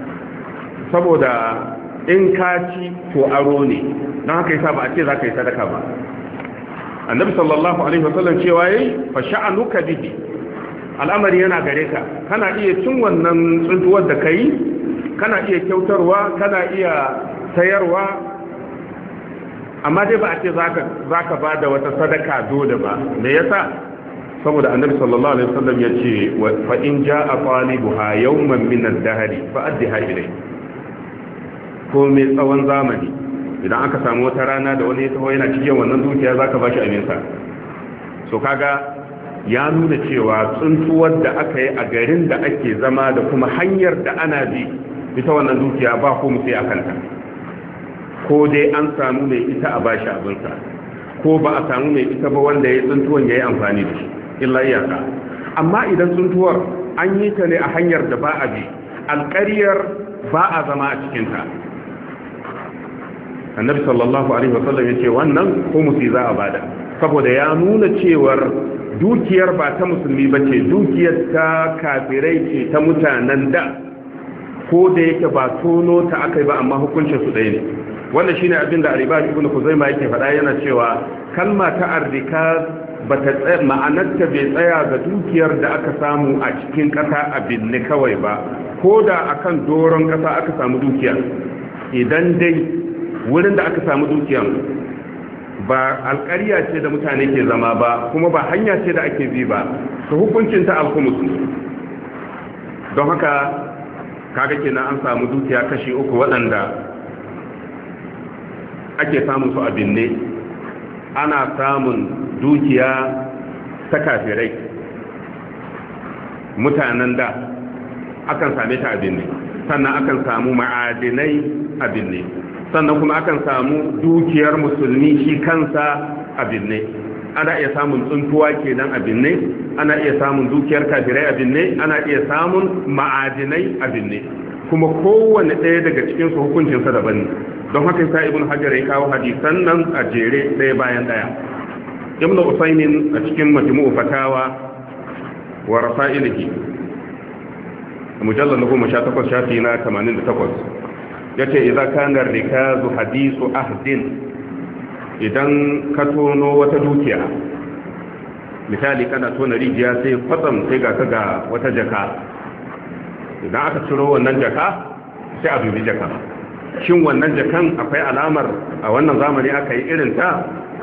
saboda in ka ci to aro ne don haka yasa ba a ce zaka yi sadaka ba annabi sallallahu alaihi wasallam cewa yayi fa sha'anuka bihi al'amari yana gare ka kana iya cin wannan tsuntuwar da kai kana iya kyautarwa kana iya sayarwa amma dai ba a ce zaka zaka bada wata sadaka dole ba me yasa saboda annabi sallallahu alaihi wasallam yace fa in jaa talibuha yawman min ad-dahr fa addiha ilayhi ko mai tsawon zamani idan aka samu wata rana da wani ya taho yana cikin wannan dukiya zaka bashi abinsa so kaga ya nuna cewa tsuntuwar da aka yi a garin da ake zama da kuma hanyar da ana bi ita wannan dukiya ba ko mu sai a kanta ko dai an samu mai ita a bashi abinsa ko ba a samu mai ita ba wanda ya tsuntuwan ya yi amfani da shi illa iyaka amma idan tsuntuwar an yi ta ne a hanyar da ba a bi alƙaryar ba a zama a cikinta annabi sallallahu alaihi wasallam ya ce wannan ko musi za a bada saboda ya nuna cewar dukiyar ba ta musulmi ba ce dukiyar ta kafirai ce ta mutanen da ko da yake ba tono ta aka yi ba amma hukuncin su ɗaya ne wannan shine abin da al-Imam Ibn Khuzaimah yake faɗa yana cewa kalma ta arrikaz bata tsaya ma'anarta bai tsaya ga dukiyar da aka samu a cikin ƙasa a binne kawai ba ko da akan doron ƙasa aka samu dukiyar idan dai wurin da aka samu dukiyar ba alƙarya ce da mutane ke zama ba, kuma ba hanya ce da ake bi ba, su hukuncin ta alkumus ne. Don haka kaga kenan an samu dukiya kashi uku waɗanda ake samun su a binne. Ana samun dukiya ta kafirai, mutanen da akan same ta a binne, sannan akan samu ma'adinai a binne, sannan kuma akan samu dukiyar musulmi shi kansa a binne. Ana iya samun tsuntuwa kenan a binne, ana iya samun dukiyar kafirai a binne, ana iya samun ma'adinai a binne, kuma kowanne ɗaya daga cikin su hukuncinsa daban ne. Don haka yasa ibn hajar ya kawo hadisan nan a jere ɗaya bayan ɗaya. Ibn Usaymin a cikin majmu'u fatawa wa rasailihi mujallal na goma sha takwas shafi na tamanin da takwas yace idza kana rikazu hadisu ahdin, idan ka tono wata dukiya, misali kana tona rijiya sai kwatsam sai ga ga wata jaka, idan aka ciro wannan jaka sai a dubi jaka, shin wannan jakan akwai alamar a wannan zamani aka yi irin ta?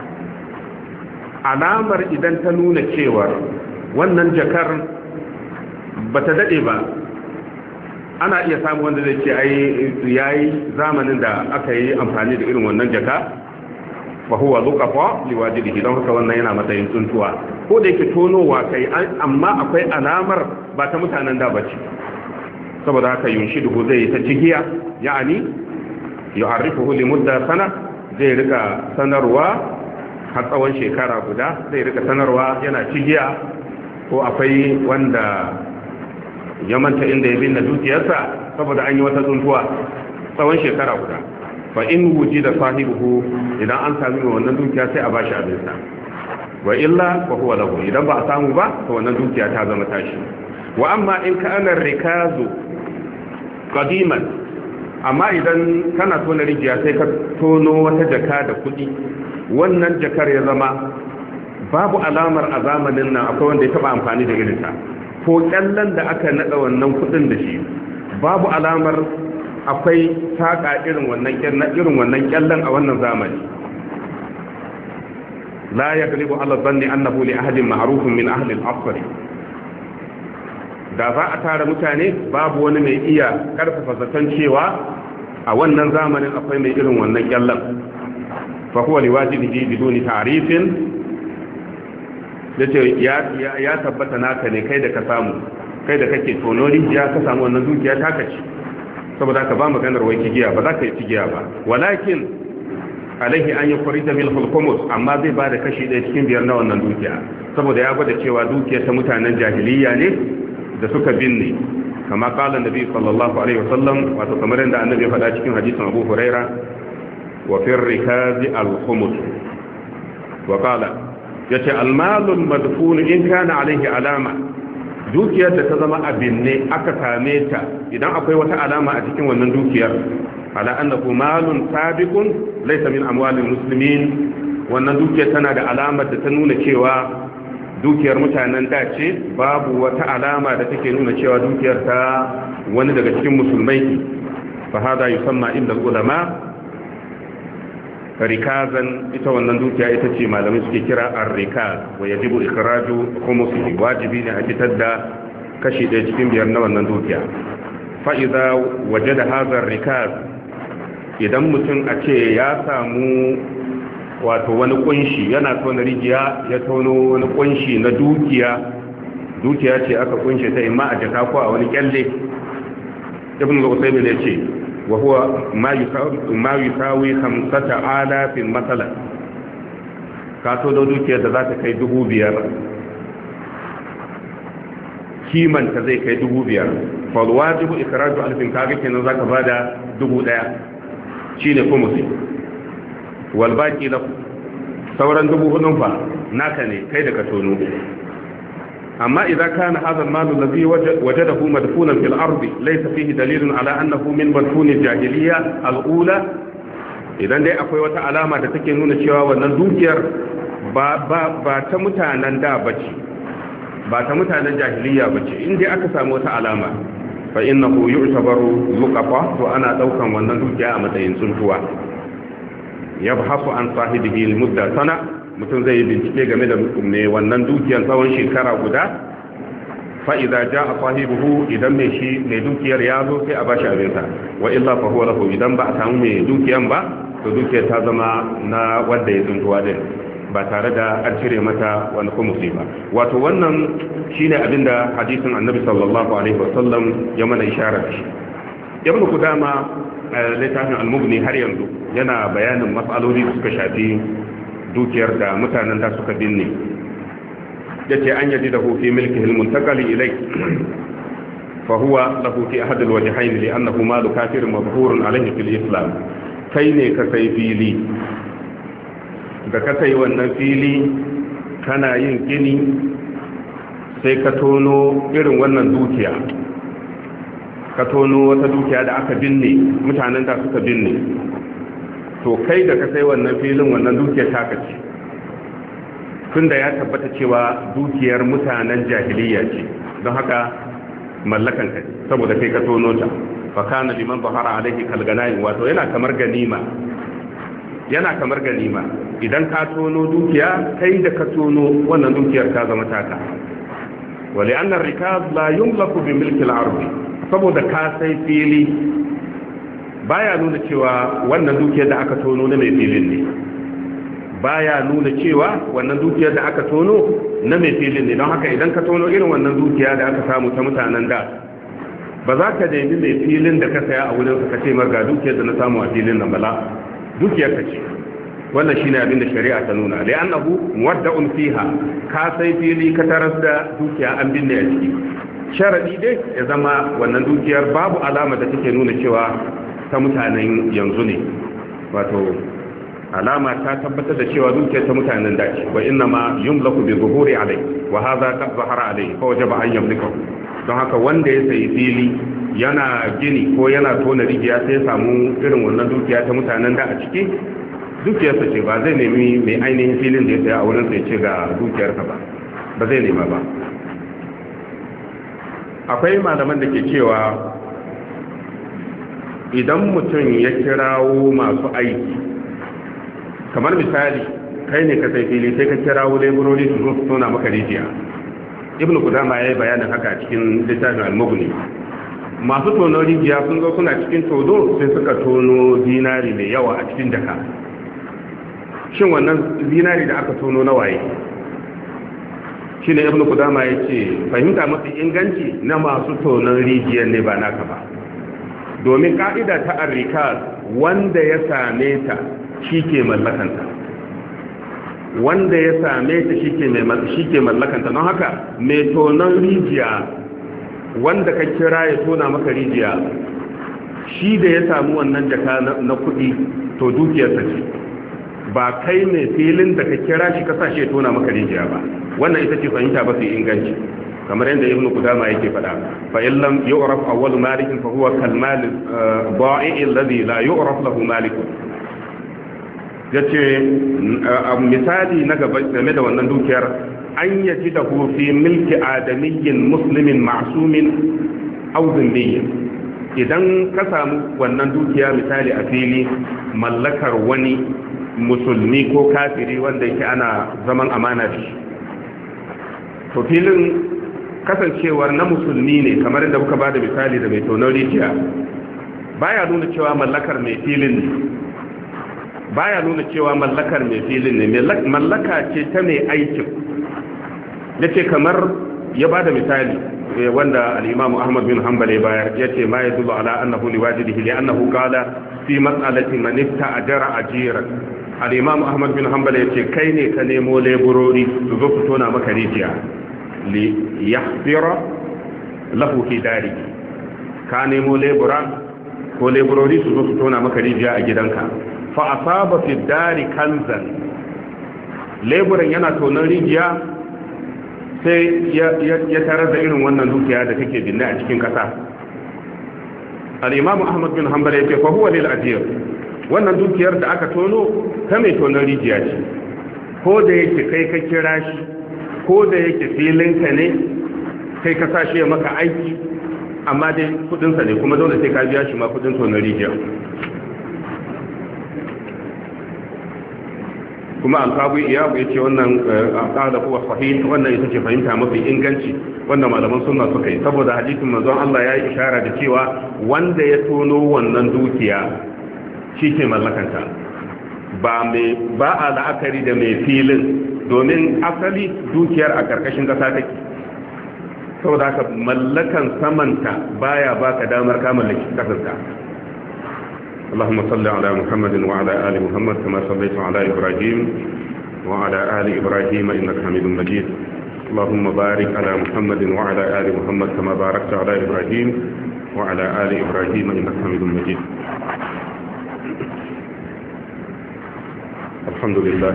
Alamar idan ta nuna cewar wannan jakar bata dade ba, ana iya samu wanda zai ce ai yayi zamanin da aka yi amfani da irin wannan jaka, fa huwa luqafa liwajidihi, don haka wannan yana matsayin tuntuwa, ko da yake tonowa kai, amma akwai alamar ba ta mutanen da bace. Saboda haka yunshidu zai ta cigiya, ya'ani yu'arrifuhu limudda sana, zai rika sanarwa har tsawon shekara guda, zai rika sanarwa yana cigiya, ko akwai wanda ya manta inda ya binne dukiyarsa saboda an yi wata tsuntuwa tsawon shekara guda. Fa in wujida sahibuhu, idan an sami wannan dukiya sai a bashi abinsa, wa illa fa huwa lahu, idan ba a samu ba to wannan dukiya ta zama tashi. Wa amma in kana rikazu qadiman, amma idan kana tona rijiya sai ka tono wata jaka da kudi, wannan jakar ya zama babu alamar a zamanin nan akwai wanda ya taba amfani da irinta, ko kyallan da aka nada wannan kudin da shi babu alamar akwai saka irin wannan kyallan irin wannan kyallan a wannan zamani. La yaghlibu ala dhanni annahu li ahadin ma'rufun min ahli al-asr. Da za a tara mutane babu wani mai iya karfafa zaton cewa a wannan zamanin akwai mai irin wannan kyallan, fa huwa liwajibihi biduni ta'rifin, yace ya ya tabbata naka ne, kai da ka samu, kai da kake tono rijiya ka samu wannan dukiya ta kace, saboda ka ba maganar wai kigiya ba za ka yi kigiya ba. Walakin alaihi an yukhrija bil hulqumus, amma zai ba da kashi ɗaya cikin biyar na wannan dukiya, saboda ya gwada cewa dukiyar ta mutanen jahiliya ne da suka binne, kama kala nabi sallallahu alaihi wasallam, wato kamar yadda annabi ya faɗa cikin hadisin Abu Huraira, wa fi rikazi al-khumus, wa qala yace al-malu al-madfun in kana alaihi alama, dukiyar da ta zama abin ne aka same ta idan akwai wata alama a cikin wannan dukiyar, ala annahu malun sabiqun laysa min amwalil muslimin, wannan dukiyar tana da alamar da ta nuna cewa dukiyar mutanen da ce, babu wata alama da take nuna cewa dukiyar ta wani daga cikin musulmai, fa hada yusamma inda ulama rikazan. Ita wannan dukiya ita ce malamai suke kira ar-rikaz, wa yajibu ikhraju khumusihi, wajibi ne a fitar da kashi ɗaya cikin biyar na wannan dukiya. Fa idza wajada hadha ar-rikaz, idan mutum a ce ya samu wato wani kunshi, yana tona rijiya ya tono wani kunshi na dukiya, dukiya ce aka kunshe ta imma a jaka ko a wani kyalle, ibn al-Usaymin ya ce wa huwa ma yusawi ma yusawi khamsata alafin masalan, ka tono dukiyar da za ta kai dubu biyar, kimanta zai kai dubu biyar, fal wajibu ikhraju alfin, kaga kenan zaka bada dubu daya shine kumusi, wal baqi lahu, sauran dubu hudun fa naka ne kai da ka tono. amma idan kana hadha al-mal alladhi wajadahu madfunan fil ardi laysa fihi dalilun ala annahu min madfun al-jahiliyya al-ula, idan dai akwai wata alama da take nuna cewa wannan dukiyar ba ba ba ta mutanen da bace, ba ta mutanen jahiliyya bace, in dai aka samu wata alama fa innahu yu'tabaru luqafa, to ana daukan wannan dukiya a matsayin tsuntuwa. yabhasu an sahibihi mudda sana mutum zai bincike game da mai wannan dukiyar tsawon shekara guda fa idza jaa sahibuhu idan mai shi mai dukiyar ya zo sai a bashi abinsa wa illa fa huwa lahu idan ba a samu mai dukiyar ba to dukiyar ta zama na wanda ya tsuntuwa din ba tare da an cire mata wani kumusi ba wato wannan shine abinda hadisin annabi sallallahu alaihi wasallam ya mana isharar shi ibn qudama littafin al-mughni har yanzu yana bayanin matsaloli da suka shafi dukiyar da mutanen da suka binne yace an yaji da fi milkihi al-muntaqali ilay fa huwa lahu fi ahad al-wajhayn li annahu malu kafir mabhurun alayhi fil islam kai ne ka sai fili da ka sai wannan fili kana yin gini sai ka tono irin wannan dukiya ka tono wata dukiya da aka binne mutanen da suka binne to kai da ka sai wannan filin wannan dukiyar taka ce tunda ya tabbata cewa dukiyar mutanen jahiliya ce don haka mallakan ka saboda kai ka tono ta fa kana liman bahara alaihi kalganai wato yana kamar ganima yana kamar ganima idan ka tono dukiya kai da ka tono wannan dukiyar ta zama taka wali annar rikaz la yumlaku bi milki al-ardi saboda ka sai fili baya nuna cewa wannan dukiyar da aka tono na mai filin ne baya nuna cewa wannan dukiyar da aka tono na mai filin ne don haka idan ka tono irin wannan dukiya da aka samu ta mutanen da ba za ka nemi mai filin da ka saya a wurin ka ce mar ga dukiyar da na samu a filin nan bala dukiyar ka ce wannan shine abin da shari'a ta nuna li'annahu muwadda'un fiha ka sai fili ka taras da dukiya an binne a ciki sharadi dai ya zama wannan dukiyar babu alama da take nuna cewa ta mutanen yanzu ne wato alama ta tabbatar da cewa dukiyar ta mutanen dace wa inna ma yumlaku bi zuhuri alai wa hadha qad zahara alai fa wajaba an yamlika don haka wanda ya sayi fili yana gini ko yana tona rijiya sai ya samu irin wannan dukiya ta mutanen da a ciki dukiyarsa ce ba zai nemi mai ainihin filin da ya saya a wurin sai ce ga dukiyarka ba ba zai nema ba akwai malaman da ke cewa idan mutum ya kirawo masu aiki kamar misali kai ne ka sai fili sai ka kirawo laborori su zo su tona maka rijiya ibnu qudama yayi bayanin haka a cikin littafin al-mughni masu tono rijiya sun zo suna cikin todo sai suka tono zinari mai yawa a cikin jaka shin wannan zinari da aka tono na waye shine ibnu qudama yace fahimta mafi inganci na masu tonon rijiyar ne ba naka ba domin ka'ida ta arrikaz wanda ya same ta shike mallakanta wanda ya same ta shike mai shike mallakanta don haka mai tonon rijiya wanda ka kira ya tona maka rijiya shi da ya samu wannan jaka na kuɗi to dukiyarsa ce ba kai mai filin da ka kira shi kasashe ya tona maka rijiya ba wannan ita ce fahimta ba su inganci kamar yadda ibnu qudama yake faɗa fa in lam yu'raf awwal malik fa huwa kal mal ba'i alladhi la yu'raf lahu malik yace misali na gaba game da wannan dukiyar an yaji da fi milki adamiyyin muslimin ma'sumin aw zimmiyin idan ka samu wannan dukiya misali a fili mallakar wani musulmi ko kafiri wanda yake ana zaman amana da shi to filin kasancewar na musulmi ne kamar inda muka bada misali da mai tonon rijiya baya nuna cewa mallakar mai filin ne baya nuna cewa mallakar mai filin ne mallaka ce ta mai aikin yace kamar ya bada misali wanda al-Imam Ahmad bin Hanbal ya bayar yace ma yadullu ala annahu liwajidihi li annahu qala fi mas'alati man ista'jara ajiran al-Imam Ahmad bin Hanbal yace kai ne ka nemo laborori su zo su tona maka rijiya li yahfira lahu fi dari ka nemo lebura ko laborori su zo su tona maka rijiya a gidanka fa asaba fi dari kanzan leburan yana tonon rijiya sai ya tarar da irin wannan dukiya da take binne a cikin kasa al-Imam Ahmad bin Hanbal yake fa huwa lil ajir wannan dukiyar da aka tono ta mai tonon rijiya ce ko da yake kai ka kira shi ko da yake filinka ne kai ka sa shi maka aiki amma dai kudinsa ne kuma dole sai ka biya shi ma kudin tonon rijiya kuma alqabi iyab yace wannan qala huwa sahih wannan ita ce fahimta mafi inganci wanda malaman sunna suka yi saboda hadisin manzon Allah ya yi ishara da cewa wanda ya tono wannan dukiya shi ke mallakanta ba mai ba a la'akari da mai filin domin asali dukiyar a karkashin kasa take saboda haka mallakan samanta baya baka damar ka mallaki kasarka اللهم صل على محمد وعلى آل محمد كما صليت على إبراهيم وعلى آل إبراهيم إنك حميد مجيد اللهم بارك على محمد وعلى آل محمد كما باركت على إبراهيم وعلى آل إبراهيم إنك حميد مجيد الحمد لله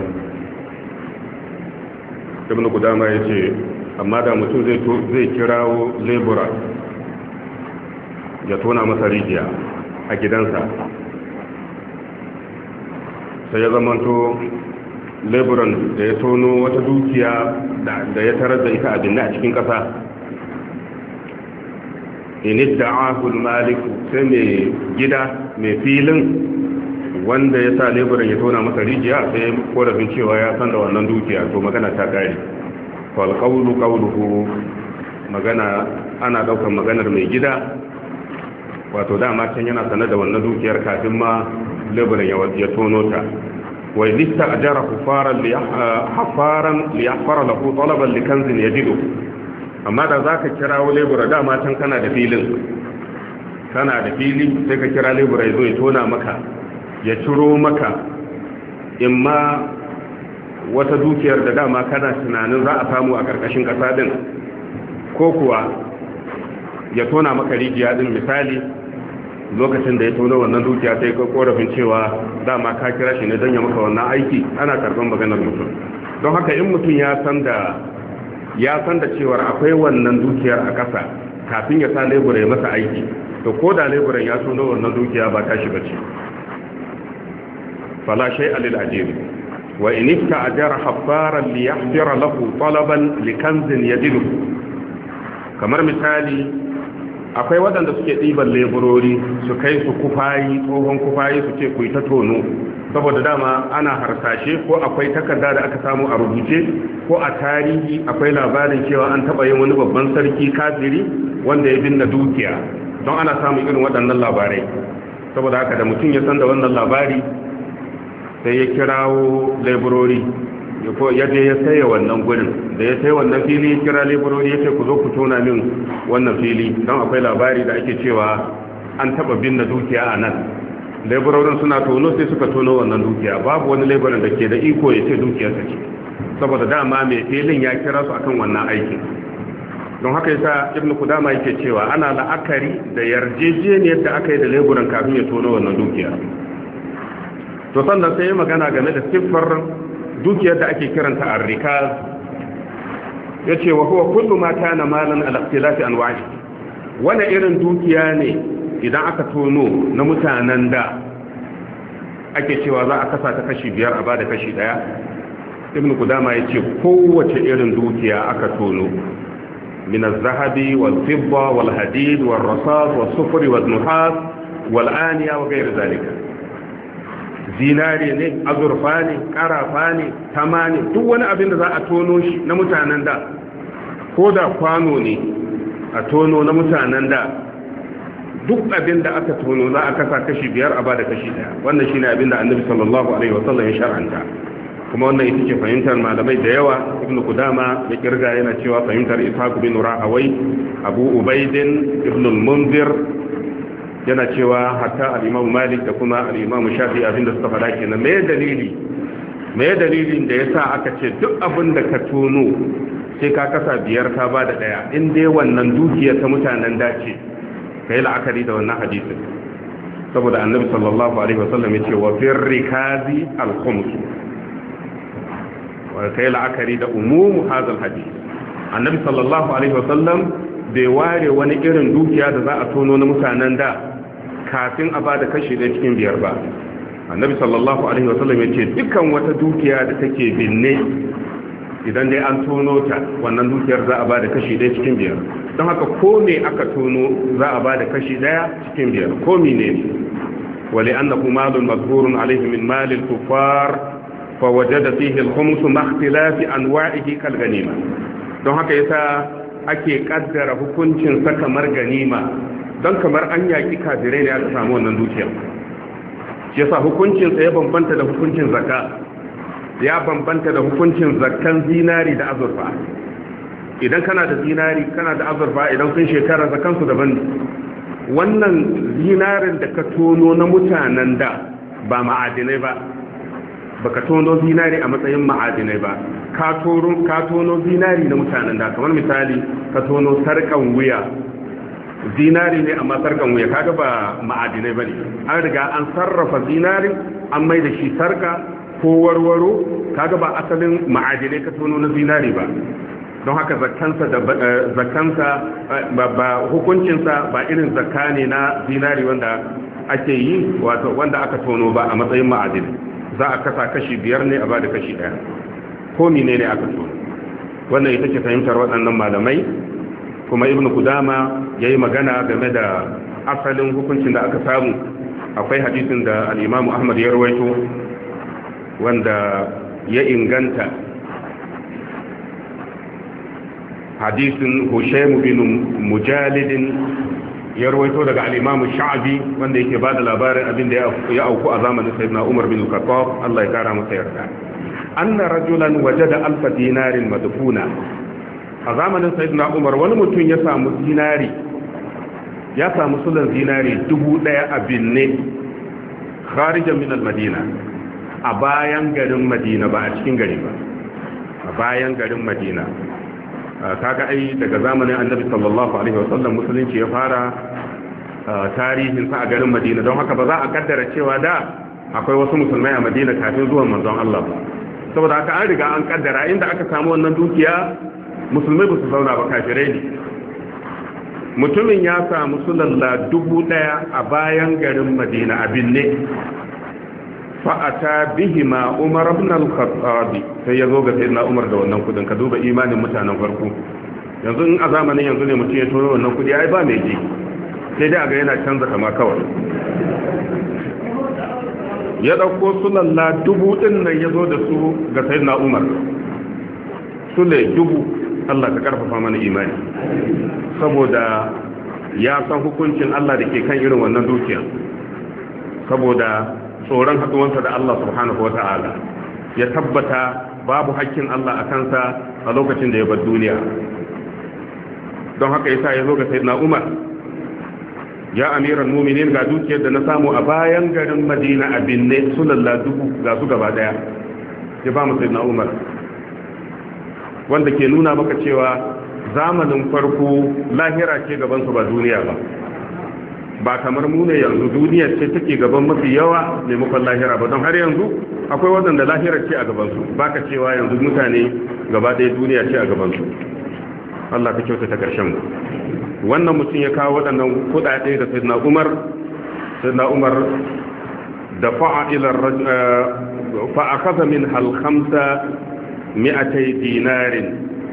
ابن قدامة يجي أما دا mutum zai kirawo lebura ya tona masa rijiya a gidansa sai ya zamanto leburan da ya tono wata dukiya da ya tarar da ita abin a cikin ƙasa inid da'ahul maliku sai mai gida mai filin wanda ya sa leburan ya tona masa rijiya sai korafin cewa ya san da wannan dukiya to magana ta kare wal qawlu qawluhu magana ana daukar maganar mai gida wato dama can yana sanar da wannan dukiyar kafin ma leburan ya tono ta wa lista ajara hufaran li hafaran li yahfara lahu talaban li kanzin yajidu amma da zaka kirawo lebura dama can kana da filin kana da fili sai ka kira lebura yazo ya tona maka ya ciro maka imma wata dukiyar da dama kana tunanin za a samu a karkashin kasa din ko kuwa ya tona maka rijiya din misali lokacin da ya tona wannan dukiya sai ka korafin cewa dama ka kira shi ne don ya maka wannan aiki ana karban maganar mutum don haka in mutum ya san da ya san da cewa akwai wannan dukiyar a ƙasa kafin ya sa lebura ya masa aiki to ko da leburan ya tona wannan dukiya ba tashi bace fala shay alil ajiri wa in ista'jara hafaran li yahdira lahu talaban li kanzin yajidu kamar misali akwai waɗanda suke ɗiban leburori su kai su kufayi tsohon kufayi su ce ku yi ta tono saboda dama ana harsashe ko akwai takarda da aka samu a rubuce ko a tarihi akwai labarin cewa an taɓa yin wani babban sarki kafiri wanda ya binne dukiya don ana samun irin waɗannan labarai saboda haka da mutum ya san da wannan labari sai ya kirawo leburori ya je ya saye wannan gurin da ya saye wannan fili ya kira leburori ya ce ku zo ku tona min wannan fili don akwai labari da ake cewa an taba binne dukiya a nan leburorin suna tono sai suka tono wannan dukiya babu wani leburin da ke da iko ya ce dukiyarsa ce saboda dama mai filin ya kira su akan wannan aikin don haka yasa ibnu kudama yake cewa ana la'akari da yarjejeniyar da aka yi da leburan kafin ya tono wannan dukiya to sannan sai ya magana game da siffar dukiyar da ake kiranta arrikaz yace wa huwa kullu ma kana malan ala ikhtilafi anwa'i wani irin dukiya ne idan aka tono na mutanen da ake cewa za a kasa ta kashi biyar a bada kashi daya ibnu qudama yace kowace irin dukiya aka tono min az-zahabi wal fidda wal hadid wal rasas was sufri wal nuhas wal aniya wa ghayr zalika zinare ne azurfa ne karafa ne tama ne duk wani abin da za a tono shi na mutanen da ko da kwano ne a tono na mutanen da duk abin da aka tono za a kasa kashi biyar a bada kashi daya wannan shine abin da annabi sallallahu alaihi wasallam ya shar'anta kuma wannan ita ce fahimtar malamai da yawa ibn qudama ya kirga yana cewa fahimtar ishaq bin rahawai abu ubaidin ibn al-munzir yana cewa hatta al-imam malik da kuma al-imam shafi abinda suka faɗa kenan me dalili me dalilin da yasa aka ce duk abin da ka tono sai ka kasa biyar ka ba da daya in dai wannan dukiya ta mutanen dace kai la'akari da wannan hadisin saboda annabi sallallahu alaihi wasallam yace wa fir rikazi al-khums wa kai la'akari da umumu hadal hadith annabi sallallahu alaihi wasallam bai ware wani irin dukiya da za a tono na mutanen da kafin a ba da kashi ɗaya cikin biyar ba annabi sallallahu alaihi wasallam ya ce dukkan wata dukiya da take binne idan dai an tono ta wannan dukiyar za a ba da kashi ɗaya cikin biyar don haka ko me aka tono za a ba da kashi ɗaya cikin biyar ko mene ne wale annahu malun mazkurun alaihi min malil kuffar fa wajada fihi al-khums ma ikhtilafi anwa'ihi kal ganima don haka yasa ake kaddara hukuncin sa kamar ganima don kamar an yaki kafirai ne aka samu wannan dukiya shi yasa hukuncin sa ya bambanta da hukuncin zakka ya bambanta da hukuncin zakkan zinari da azurfa idan kana da zinari kana da azurfa idan sun shekara zakkan su daban wannan zinarin da ka tono na mutanen da ba ma'adinai ba baka tono zinari a matsayin ma'adinai ba ka tono zinari na mutanen da kamar misali ka tono sarkan wuya zinari ne amma sarkan wuya kaga ba ma'adinai bane an riga an sarrafa zinari an mai da shi sarka ko warwaro kaga ba asalin ma'adinai ka tono na zinari ba don haka zakkansa da zakkansa ba hukuncinsa ba irin zakka ne na zinari wanda ake yi wato wanda aka tono ba a matsayin ma'adin za a kasa kashi biyar ne a bada kashi daya ko mine ne aka tono wannan ita ce fahimtar waɗannan malamai kuma ibnu kudama yayi magana game da asalin hukuncin da aka samu akwai hadisin da al-imamu ahmad ya rawaito wanda ya inganta hadisin Hushaym bin Mujalid ya rawaito daga al-Imam Sha'bi wanda yake bada labarin abin da ya auku a zamanin Sayyidina Umar bin Khattab Allah ya kara masa yarda anna rajulan wajada alf dinarin madfuna a zamanin Sayyidina Umar wani mutum ya samu dinari ya samu sulan dinari dubu daya a binne kharijan min al-Madina a bayan garin Madina ba a cikin gari ba a bayan garin Madina kaga ai daga zamanin annabi sallallahu alaihi wasallam musulunci ya fara tarihin sa a garin Madina don haka ba za a kaddara cewa da akwai wasu musulmai a Madina kafin zuwan manzon Allah ba saboda haka an riga an kaddara inda aka samu wannan dukiya musulmai ba su zauna ba kafirai ne mutumin ya samu sulalla dubu daya a bayan garin Madina a binne fa'ata bihima Umar ibn al-Khattab sai yazo ga sayyidina Umar da wannan kudin ka duba imanin mutanen farko yanzu in a zamanin yanzu ne mutum ya toro wannan kudi ai ba mai ji sai dai aga yana canza kama kawai ya dauko sulalla dubu din nan yazo da su ga sayyidina Umar sule dubu Allah ka karfafa mana imani saboda ya san hukuncin Allah da ke kan irin wannan dukiya saboda tsoron haɗuwansa da Allah subhanahu wata'ala ya tabbata babu hakkin Allah a kansa a lokacin da ya bar duniya don haka yasa ya zo ga sayyidina Umar ya amiran mu'minin ga dukiyar da na samu a bayan garin Madina a binne sulalla dubu ga su gaba daya ya ba mu sayyidina Umar wanda ke nuna maka cewa zamanin farko lahira ce gaban su ba duniya ba ba kamar mu ne yanzu duniyar ce take gaban mafi yawa maimakon lahira ba don har yanzu akwai waɗanda lahirar ce a gabansu ba ka cewa yanzu mutane gaba ɗaya duniya ce a gabansu Allah ka kyauta ta ƙarshen mu wannan mutum ya kawo waɗannan kuɗaɗe da sayyidina Umar sayyidina Umar da fa'a ila fa akhadha min hal khamsa mi'atay dinarin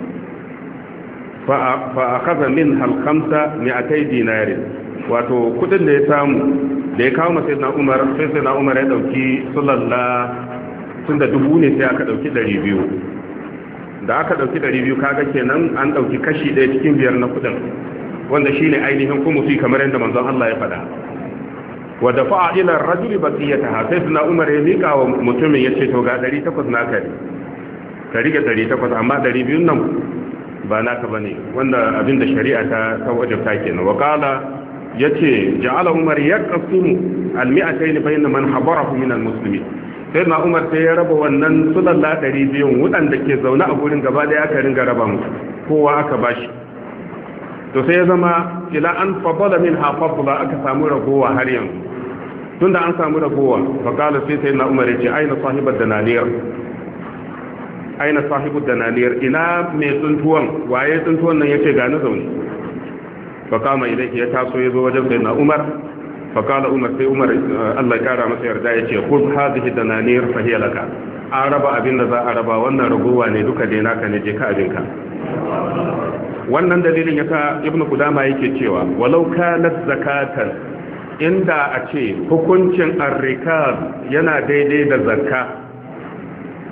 fa akhadha min hal khamsa mi'atay dinarin wato kudin da ya samu da ya kawo masai na umar sai sai na umar ya dauki sulalla tun da dubu ne sai aka dauki dari biyu da aka dauki dari biyu kaga kenan an dauki kashi ɗaya cikin biyar na kudin wanda shine ainihin kumusi kamar yadda manzon Allah ya faɗa wa dafa'a ila ar-rajuli baqiyataha sai na umar ya mika wa mutumin yace to ga ɗari takwas naka ne ka rike ɗari takwas amma ɗari biyu nan ba naka bane wanda abinda shari'a ta ta wajabta kenan wa qala yace ja'ala umar yaqsimu al-mi'atayn bayna man habarahu min al-muslimin sai na umar sai ya raba wannan sulalla ɗari biyu wadanda ke zaune a gurin gaba da aka ringa raba musu kowa aka bashi to sai ya zama ila an fadala minha fadla aka samu ragowa har yanzu tunda an samu ragowa fa kala sai sai na umar yace aina sahibat dananiyar aina sahibud dananiyar ina mai tsuntuwan waye tsuntuwan nan yace ga na zaune fakama ilaihi ya taso ya zo wajen sayyidina Umar fakala Umar sai Umar Allah ya kara masa yarda yace khudh hadhihi dananir fa hiya laka an raba abin da za a raba wannan ragowa ne duka dai naka ne je ka abinka wannan dalilin yasa Ibn Qudama yake cewa walau kanat zakatan inda a ce hukuncin ar-rikab yana daidai da zakka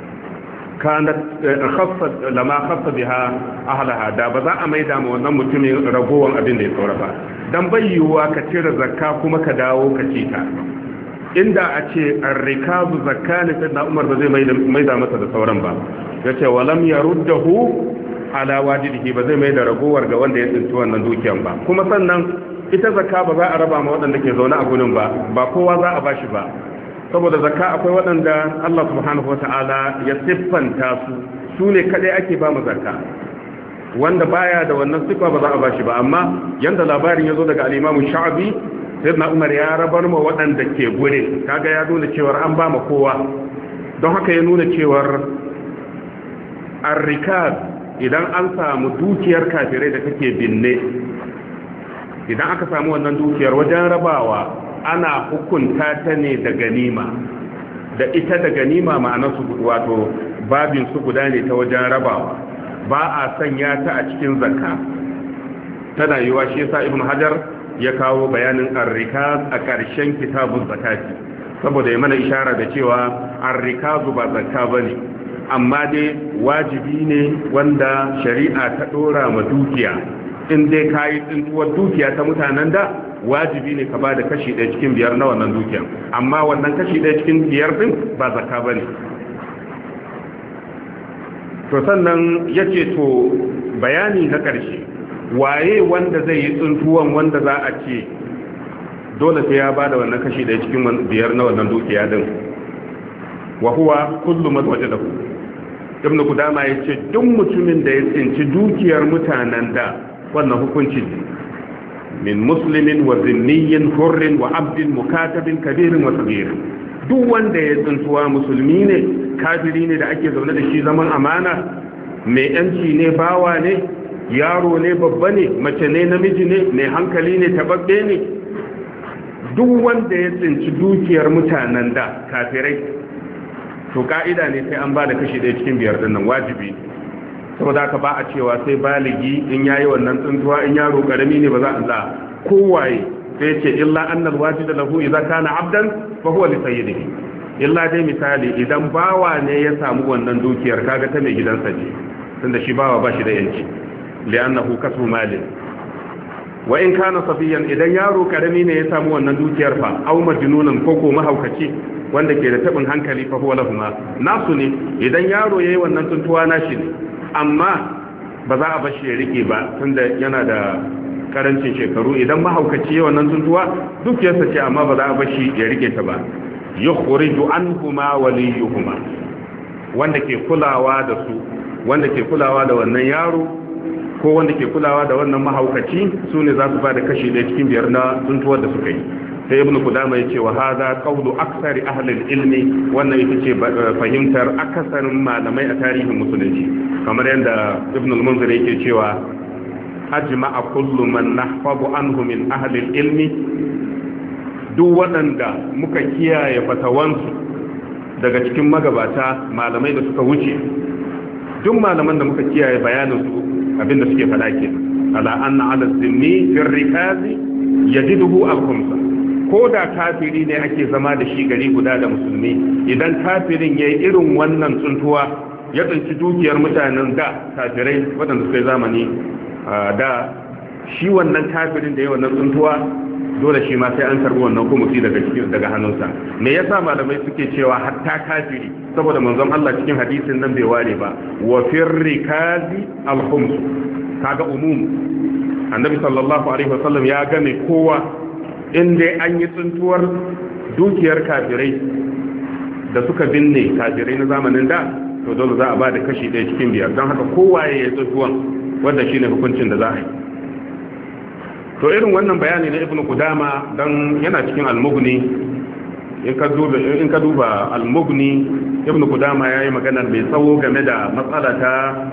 kanat khassa lama khassa biha ahlaha da ba za a maida ma wannan mutumin ragowan abin da ya tsora ba dan bayyuwa ka cire zakka kuma ka dawo ka ci ta inda a ce ar-rikazu zakka ne sai na Umar ba zai maida masa da sauran ba yace walam yaruddahu ala wajidihi ba zai maida ragowar ga wanda ya tsinci wannan dukiyan ba kuma sannan ita zakka ba za a raba ma waɗanda ke zaune a gurin ba ba kowa za a bashi ba saboda zakka akwai waɗanda Allah subhanahu wata'ala ya siffanta su su ne kadai ake ba mu zakka wanda baya da wannan siffa ba za a bashi ba amma yanda labarin ya zo daga al-Imam Sha'bi sayyidina Umar ya rabar ma waɗanda ke gure kaga ya nuna cewa an ba ma kowa don haka ya nuna cewa ar-rikaz idan an samu dukiyar kafirai da take binne idan aka samu wannan dukiyar wajen rabawa ana hukunta ta ne da ganima da ita da ganima ma'anarsu wato babin su guda ne ta wajen rabawa ba a sanya ta a cikin zakka tana yiwa shi yasa ibnu hajar ya kawo bayanin ar-rikaz a ƙarshen kitabuz zakati saboda ya mana ishara da cewa ar-rikazu ba zakka bane amma dai wajibi ne wanda shari'a ta dora ma dukiya in dai kayi tsintuwar dukiya ta mutanen da wajibi ne ka ba da kashi ɗaya cikin biyar na wannan dukiyar amma wannan kashi ɗaya cikin biyar din ba zakka ba ne to sannan ya ce to bayani na ƙarshe waye wanda zai yi tsintuwan wanda za a ce dole sai ya ba da wannan kashi ɗaya cikin biyar na wannan dukiya din wa huwa kullu man wajadahu ibn Qudama ya ce duk mutumin da ya tsinci dukiyar mutanen da wannan hukunci min muslimin wa zinniyin hurrin wa abdin mukatabin kabirin wa sagirin duk wanda ya tsintuwa musulmi ne kafiri ne da ake zaune da shi zaman amana mai yanci ne bawa ne yaro ne babba ne mace ne namiji ne mai hankali ne tababbe ne duk wanda ya tsinci dukiyar mutanen da kafirai to ka'ida ne sai an ba da kashi ɗaya cikin biyar dinnan wajibi saboda haka ba a cewa sai baligi in yayi wannan tsuntuwa in yaro karami ne ba za a za kowaye sai ce illa annal wajida lahu idza kana abdan fa huwa li sayyidihi illa dai misali idan bawa ne ya samu wannan dukiyar kaga ta mai gidansa ne tunda shi bawa ba shi da yanci li'annahu kasbu malin wa in kana safiyan idan yaro karami ne ya samu wannan dukiyar fa aw majnunan koko mahaukaci wanda ke da tabin hankali fa huwa lahuma nasu ne idan yaro yayi wannan tuntuwa nashi ne amma ba za a bashi ya rike ba tunda yana da karancin shekaru idan mahaukaci yayi wannan tuntuwa dukiyarsa ce amma ba za a bashi ya rike ta ba yukhriju anhuma waliyuhuma wanda ke kulawa da su wanda ke kulawa da wannan yaro ko wanda ke kulawa da wannan mahaukaci su ne za su ba da kashi ɗaya cikin biyar na tuntuwar da suka yi sai ibnu kudama ya ce wa haza qawlu aksari ahli ilmi wannan ita ce fahimtar akasarin malamai a tarihin musulunci kamar yadda ibnu al-munzir yake cewa ajma'a kullu man nahfazu anhu min ahli ilmi duk waɗanda muka kiyaye fatawansu daga cikin magabata malamai da suka wuce duk malaman da muka kiyaye bayanin su abinda suke fada ke ala anna ala zinni fi rikazi yajiduhu al-khumsa ko da kafiri ne ake zama da shi gari guda da musulmi idan kafirin yayi irin wannan tsuntuwa ya tsinci dukiyar mutanen da kafirai waɗanda suka yi zamani da shi wannan kafirin da yayi wannan tsuntuwa dole shi ma sai an karbi wannan kumusi daga cikin daga hannunsa me yasa malamai suke cewa hatta kafiri saboda manzon Allah cikin hadisin nan bai ware ba wa firrikazi al-khums kaga umum annabi sallallahu alaihi wasallam ya game kowa in dai an yi tsuntuwar dukiyar kafirai da suka binne kafirai na zamanin da to dole za a ba da kashi ɗaya cikin biyar don haka kowa ya yi tsuntuwan wanda shine hukuncin da za a yi to irin wannan bayani na ibnu qudama dan yana cikin al-mughni in ka duba in ka duba al-mughni ibnu qudama yayi magana mai tsawo game da matsala ta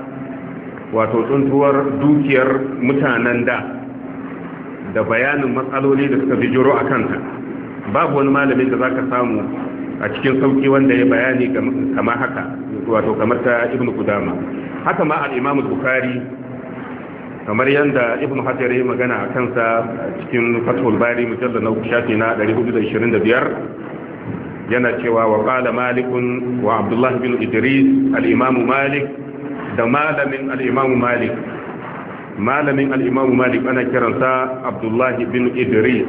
wato tsuntuwar dukiyar mutanen da da bayanin matsaloli da suka bijiro a kanta babu wani malamin da zaka samu a cikin sauki wanda ya bayani kamar haka wato kamar ta ibnu qudama haka ma al-imam al-bukhari kamar yadda ibn hajar ya magana a kansa cikin fathul bari mujallal na shafi na ɗari hudu da ishirin da biyar yana cewa wa qala malikun wa abdullah bin idris al-imam malik da malamin al-imam malik malamin al-imam malik ana kiransa abdullah bin idris.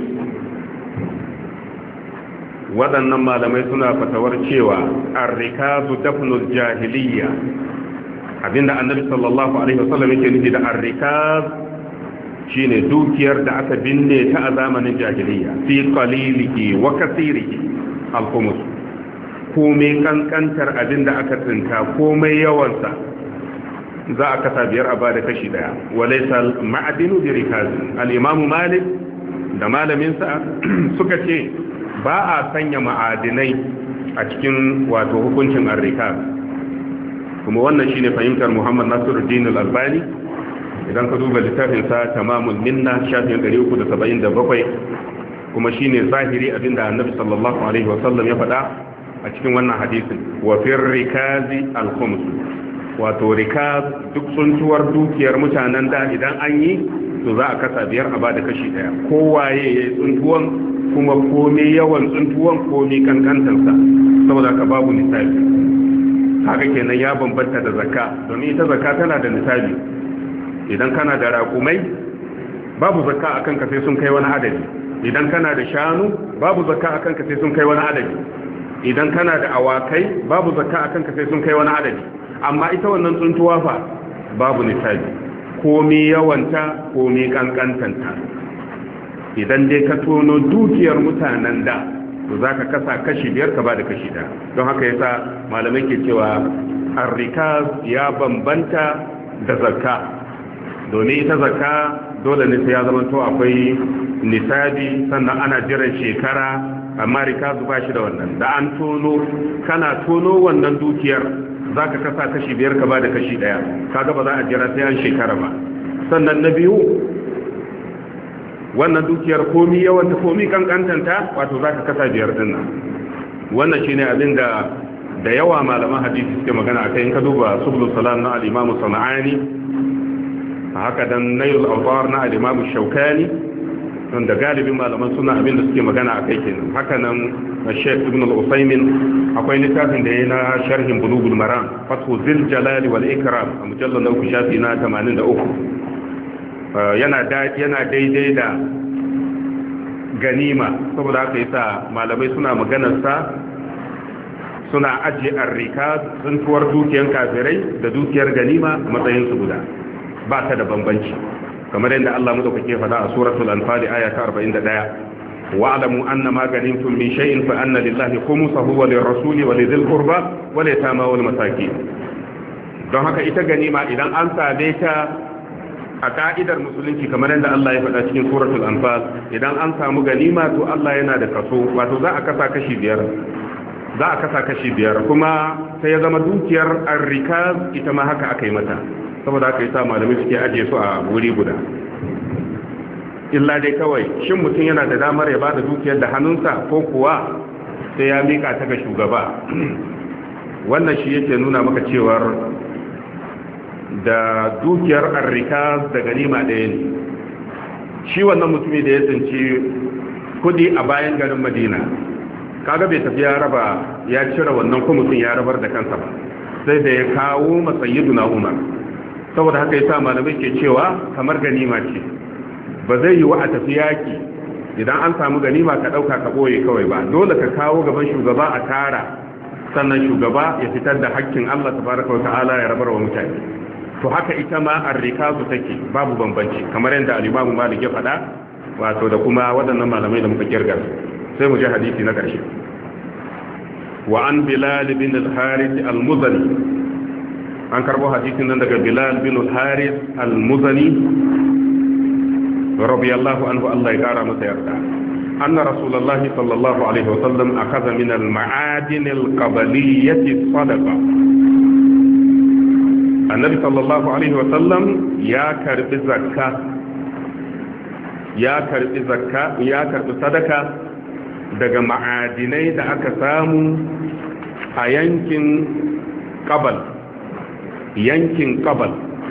waɗannan malamai suna fatawar cewa ar-rikazu dafnul jahiliyya, abinda annabi sallallahu alaihi wasallam yake nufi da ar-rikaz shine dukiyar da aka binne ta a zamanin jahiliyya, fi qalilihi wa kathirihi al-khumus, komai kankantar abinda aka tsinta komai yawansa za a kasa biyar a bada kashi daya. walaysa al-ma'dinu bi rikaz. al-imam malik da malamin sa suka ce ba a sanya ma'adinai a cikin wato hukuncin ar-rikaz, kuma wannan shine fahimtar Muhammad Nasiruddin Al-Albani idan ka duba littafin sa Tamamul Minna shafin ɗari uku da saba'in da bakwai, kuma shine zahiri abinda Annabi sallallahu alaihi wasallam ya faɗa a cikin wannan hadisin, wa fir rikazi al-khums, wato rikaz duk tsuntuwar dukiyar mutanen da idan an yi to za a kasa biyar a bada kashi daya, kowaye yayi tsuntuwan kuma komai yawan tsuntuwan komai kankantansa, saboda ka babu nisabi. haka kenan ya bambanta da zakka, domin ita zakka tana da nisabi. idan kana da raƙumai babu zakka akan ka sai sun kai wani adadi, idan kana da shanu babu zakka akan ka sai sun kai wani adadi, idan kana da awakai babu zakka akan ka sai sun kai wani adadi. amma ita wannan tsuntuwa fa babu nisabi, komai yawanta komai kankantanta. idan dai ka tono dukiyar mutanen da to za ka kasa kashi biyar ka ba da kashi ɗaya. don haka yasa malamai ke cewa arrikaz ya bambanta da zakka, domin ita zakka dole ne sai ya zama to akwai nisabi, sannan ana jiran shekara, amma rikaz ba shi da wannan. da an tono kana tono wannan dukiyar za ka kasa kashi biyar ka ba da kashi ɗaya, kaga ba za a jira sai an shekara ba. sannan na biyu, wannan dukiyar komi yawanta komi kankantanta wato za ka kasa biyar din nan. wannan shine abin da da yawa malaman hadisi suke magana akai. in ka duba subul salam na al-imam sana'ani, haka dan nail al-awtar na al-imam shaukani, don da galibin malaman suna abin da suke magana akai kenan. haka nan Sheikh Ibn al-Usaymin akwai littafin da yayin na sharhin bulugul maram, fathu zil jalali wal ikram, a mujallal na uku shafi na tamanin da uku. yana daidai da ganima, saboda haka yasa malamai suna maganarsa suna ajiye arrika, tsuntuwar dukiyar kafirai da dukiyar ganima a matsayinsu guda, ba ta da bambanci, kamar yadda Allah madaukake faɗa a suratul anfal aya ta arba'in da ɗaya, wa'lamu anna ma ganimtum min shay'in fa anna lillahi khumsahu wa lirrasuli wa lidhil qurba wa liyatama wal masakin. don haka ita ganima idan an same ta a ka'idar musulunci kamar yadda Allah ya faɗa cikin suratul anfal, idan an samu ganima to Allah yana da kaso, wato za a kasa kashi biyar za a kasa kashi biyar kuma sai ya zama dukiyar arrikaz ita ma haka aka yi mata, saboda haka yasa malamai suke ajiye su a wuri guda. illa dai kawai shin mutum yana da damar ya bada dukiyar da hannunsa ko kuwa sai ya mika ta ga shugaba. wannan shi yake nuna maka cewar da dukiyar arrika da ganima ɗaya ne. shi wannan mutumi da ya tsinci kudi a bayan garin Madina, kaga bai tafi ya raba ya cire wannan kwamitin ya rabar da kansa ba, sai da ya kawo masayyiduna Umar. saboda haka yasa malamai ke cewa kamar ganima ce, ba zai yi wa a tafi yaki idan an samu ganima ka dauka ka boye kawai ba, dole ka kawo gaban shugaba a tara, sannan shugaba ya fitar da hakkin Allah tabaraka wa ta'ala ya rabar wa mutane. to haka ita ma arrikazu take, babu bambanci kamar yadda al-Imam Malik ya faɗa, wato da kuma waɗannan malamai da muka kirga. sai mu ji hadisi na ƙarshe. wa an Bilal bin al-Harith al-Muzani, an karbo hadisin nan daga Bilal bin al-Harith al-Muzani radiyallahu anhu, Allah ya kara masa yarda. anna Rasulullah sallallahu alaihi wa sallam akhadha min al-ma'adin al-qabliyyah sadaqa. annabi sallallahu alaihi wa sallam ya karbi zakka ya karbi zakka ya karbi sadaka daga ma'adinai da aka samu a yankin Qabal yankin Qabal.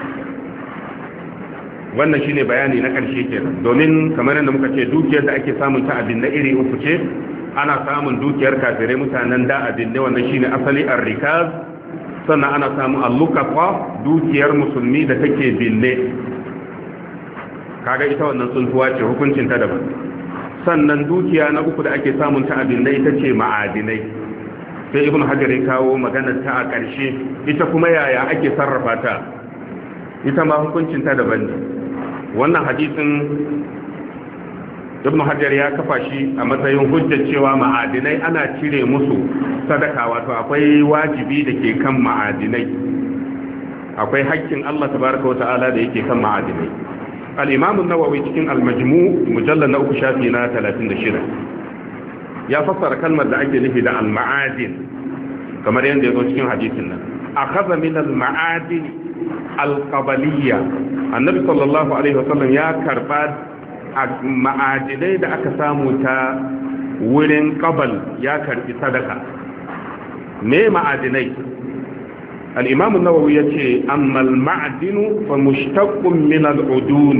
wannan shine bayani na ƙarshe kenan, domin kamar yadda muka ce dukiyar da ake samun ta abin na iri uku ce. ana samun dukiyar kafirai mutanen da abin ne wannan shine asali ar-rikaz sannan ana samun al-luqata dukiyar musulmi da take binne kaga ita wannan tsuntuwa ce hukuncin ta daban sannan dukiya na uku da ake samun ta abin ne ita ce ma'adinai sai ibn hajar ya kawo maganar ta a ƙarshe ita kuma yaya ake sarrafa ta ita ma hukuncin ta daban ne wannan hadisin ibn hajar ya kafa shi a matsayin hujjar cewa ma'adinai ana cire musu sadaka wato akwai wajibi da ke kan ma'adinai akwai haƙƙin Allah tabaraka wa ta'ala da yake kan ma'adinai al-imam an-nawawi cikin al-majmu' mujallal na uku shafi na talatin da shida ya fassara kalmar da ake nufi da al-ma'adin kamar yadda yazo cikin hadisin nan akhadha min al-ma'adin al-qabaliyya annabi sallallahu alaihi wasallam ya karba ma'adinai da aka samu ta wurin qabal ya karbi sadaka me ma'adinai al-imam an-nawawi yace amma al-ma'dinu fa mushtaqqun min al-udun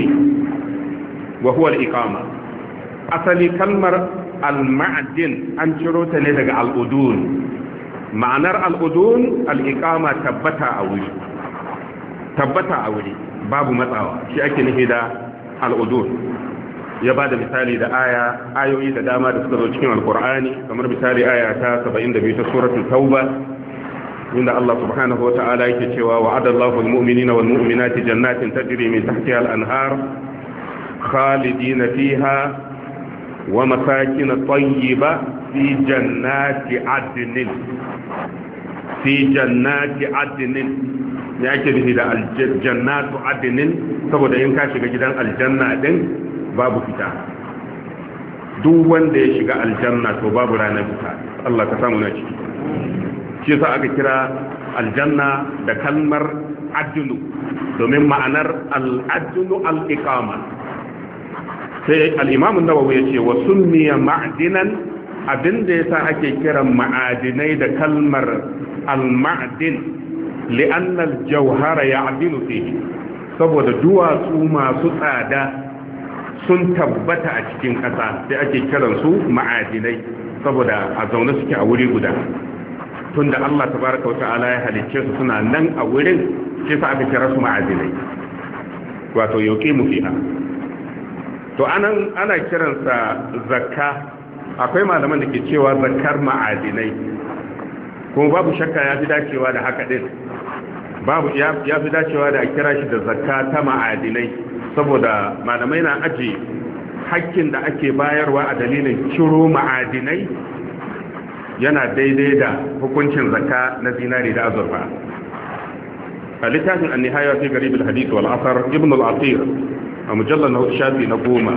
wa huwa al-iqama asali kalmar al-ma'din an ciro ta ne daga al-udun ma'anar al-udun al-iqama tabbata a wuri tabbata a wuri babu matsawa shi ake nufi da al-udun ya ba da misali da aya ayoyi da dama da suka zo cikin alkur'ani kamar misali aya ta saba'in da biyu ta suratul tauba inda Allah subhanahu wata'ala yake cewa wa'adallahu almu'minina walmu'minati jannatin tajri min tahtiha al-anhar khalidina fiha wa masakin tayyiba fi jannati adnin fi jannati adnin ya ake nufi da aljannatu adnin saboda in ka shiga gidan aljanna din babu fita duk wanda ya shiga aljanna to babu ranar fita Allah ka samu na ciki shi yasa aka kira aljanna da kalmar adlu domin ma'anar al-adlu al-iqama sai al-imam an-nawawi yace wa sunniya ma'dinan abinda yasa ake kiran ma'adinai da kalmar al-ma'din li'anna al-jawhara ya'dilu fihi saboda duwatsu masu tsada sun tabbata a cikin ƙasa sai ake kiransu ma'adinai saboda a zaune suke a wuri guda tunda Allah tabaraka wa ta'ala ya halicce su suna nan a wurin sai sa aka kira su ma'adinai wato yuqimu fiha to anan ana kiransa zakka akwai malaman da ke cewa zakkar ma'adinai kuma babu shakka ya fi dacewa da haka din babu ya fi dacewa da a kira shi da zakka ta ma'adinai saboda malamai na aji hakkin da ake bayarwa a dalilin ciro ma'adinai yana daidai da hukuncin zakka na zinari da azurfa a littafin an-nihaya fi garib al-hadith wal athar ibn al-athir a mujallal na shafi na goma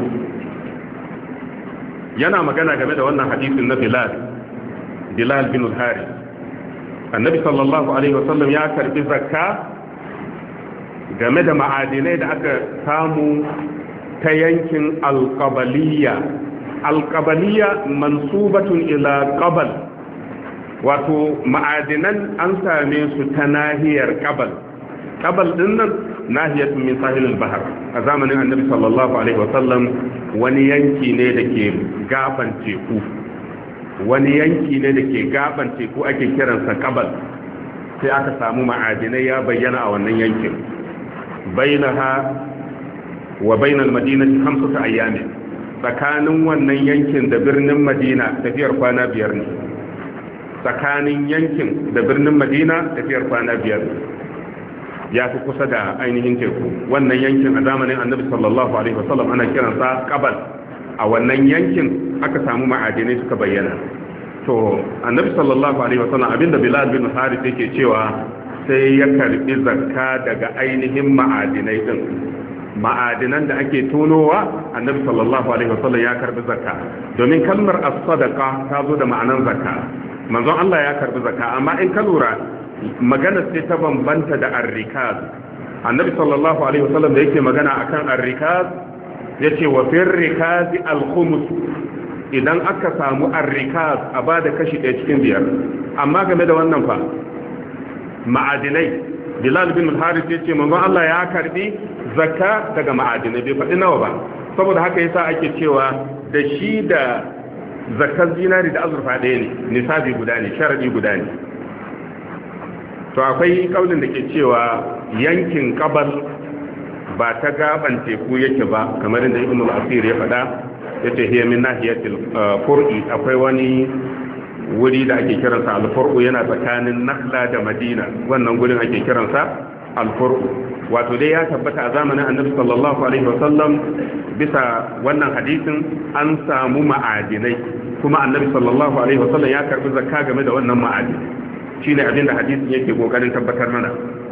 yana magana game da wannan hadisin na bilal bilal bin al-harith annabi sallallahu alaihi wasallam ya karbi zakka game da ma'adinai da aka samu ta yankin alƙabaliya alƙabaliya mansubatun ila ƙabal wato ma'adinan an same su ta nahiyar ƙabal ƙabal ɗin nan nahiyatun min sahilul bahar a zamanin annabi sallallahu alaihi wasallam wani yanki ne da ke gaban teku wani yanki ne da ke gaban teku ake kiransa ƙabal sai aka samu ma'adinai ya bayyana a wannan yankin bainaha wa bainal madinati khamsatu ayyamin tsakanin wannan yankin da birnin Madina tafiyar kwana biyar ne tsakanin yankin da birnin Madina tafiyar kwana biyar ne ya fi kusa da ainihin teku wannan yankin a zamanin Annabi sallallahu alaihi wasallam ana kiransa Qabal a wannan yankin aka samu ma'adinai suka bayyana to Annabi sallallahu alaihi wasallam abinda Bilal bin Harith yake cewa sai ya karbi zakka daga ainihin ma'adinai din ma'adinan da ake tonowa annabi sallallahu alaihi wasallam ya karbi zakka domin kalmar as-sadaqa ta zo da ma'anar zakka manzon Allah ya karbi zakka amma in ka lura magana sai ta bambanta da ar-rikaz annabi sallallahu alaihi wasallam da yake magana akan ar-rikaz yace wa fir rikaz al-khums idan aka samu ar-rikaz a bada kashi ɗaya cikin biyar amma game da wannan fa ma'adinai bilal bin al-harith yace manzon Allah ya karbi zakka daga ma'adinai bai faɗi nawa ba saboda haka yasa ake cewa da shi da zakar zinari da azurfa ɗaya ne, nisabi guda ne, sharadi guda ne. To akwai kaulin da ke cewa yankin kabal ba ta gaban teku yake ba, kamar inda ibn al-asir ya faɗa, yace hiya min nahiyatil fur'i, akwai wani wuri da ake kiransa al-fur'u, yana tsakanin Nakhla da Madina, wannan gurin ake kiransa al-fur'u. Wato dai ya tabbata a zamanin Annabi sallallahu alaihi wasallam bisa wannan hadisin an samu ma'adinai, kuma Annabi sallallahu alaihi wasallam ya karbi zakka game da wannan ma'adinai. Shine abinda hadisin yake kokarin tabbatar mana.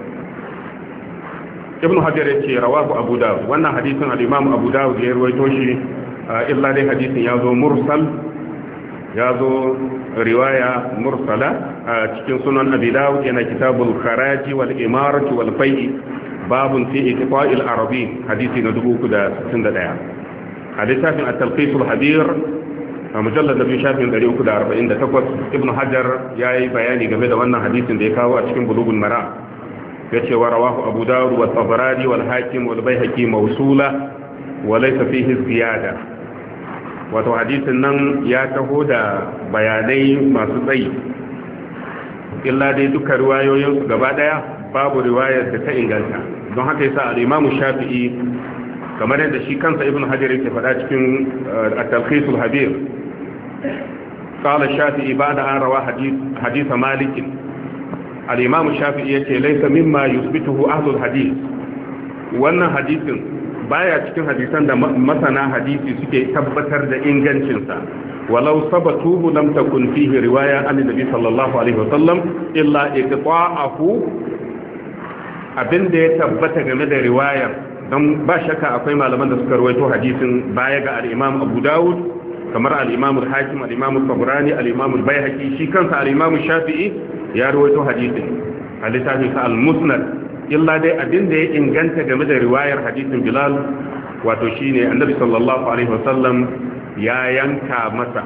Ibn Hajar yace rawahu Abu Dawud, wannan hadisin al-Imam Abu Dawud ya rawaito shi, illa dai hadisin ya zo mursal, ya zo riwaya mursala a cikin sunan Abi Dawud, yana kitabul kharaji wal imarati wal fai'i, babun fi iqta'il arabi, hadisi na dubu uku da sittin da ɗaya. A littafin at-talqis al-habir a mujallad nabi shafin ɗari uku da arba'in da takwas, Ibn Hajar yayi bayani game da wannan hadisin da ya kawo a cikin bulugul maram. yace wa rawahu Abu Dawud wa Tabarani wal Hakim wal Baihaqi mawsula wa laysa fihi ziyada. Wato hadisin nan ya taho da bayanai masu tsayi, illa dai duka riwayoyin su gaba daya babu riwayar da ta inganta. Don haka yasa al-Imam Shafi'i, kamar yadda shi kansa Ibn Hajar yake faɗa cikin at-Talqis al-Habir, qala Shafi'i ba'da an rawa hadith hadith Malik, al-Imam Shafi'i yace laysa mimma yusbituhu ahlul hadith, wannan hadisin baya cikin hadisan da masana hadisi suke tabbatar da ingancinsa. walau sabatuhu lam takun fihi riwaya an nabi sallallahu alaihi wasallam illa iqta'ahu, abinda ya tabbata game da riwayar, dan ba shakka akwai malaman da suka rawaito hadisin baya ga al-Imam Abu Dawud, kamar al-Imam al-Hakim, al-Imam al-Tabrani, al-Imam al-Baihaqi, shi kansa al-Imam Shafi'i ya rawaito hadisin a littafin sa al-Musnad. illa dai abin da ya inganta game da riwayar hadisin Bilal, wato shine Annabi sallallahu alaihi wasallam ya yanka masa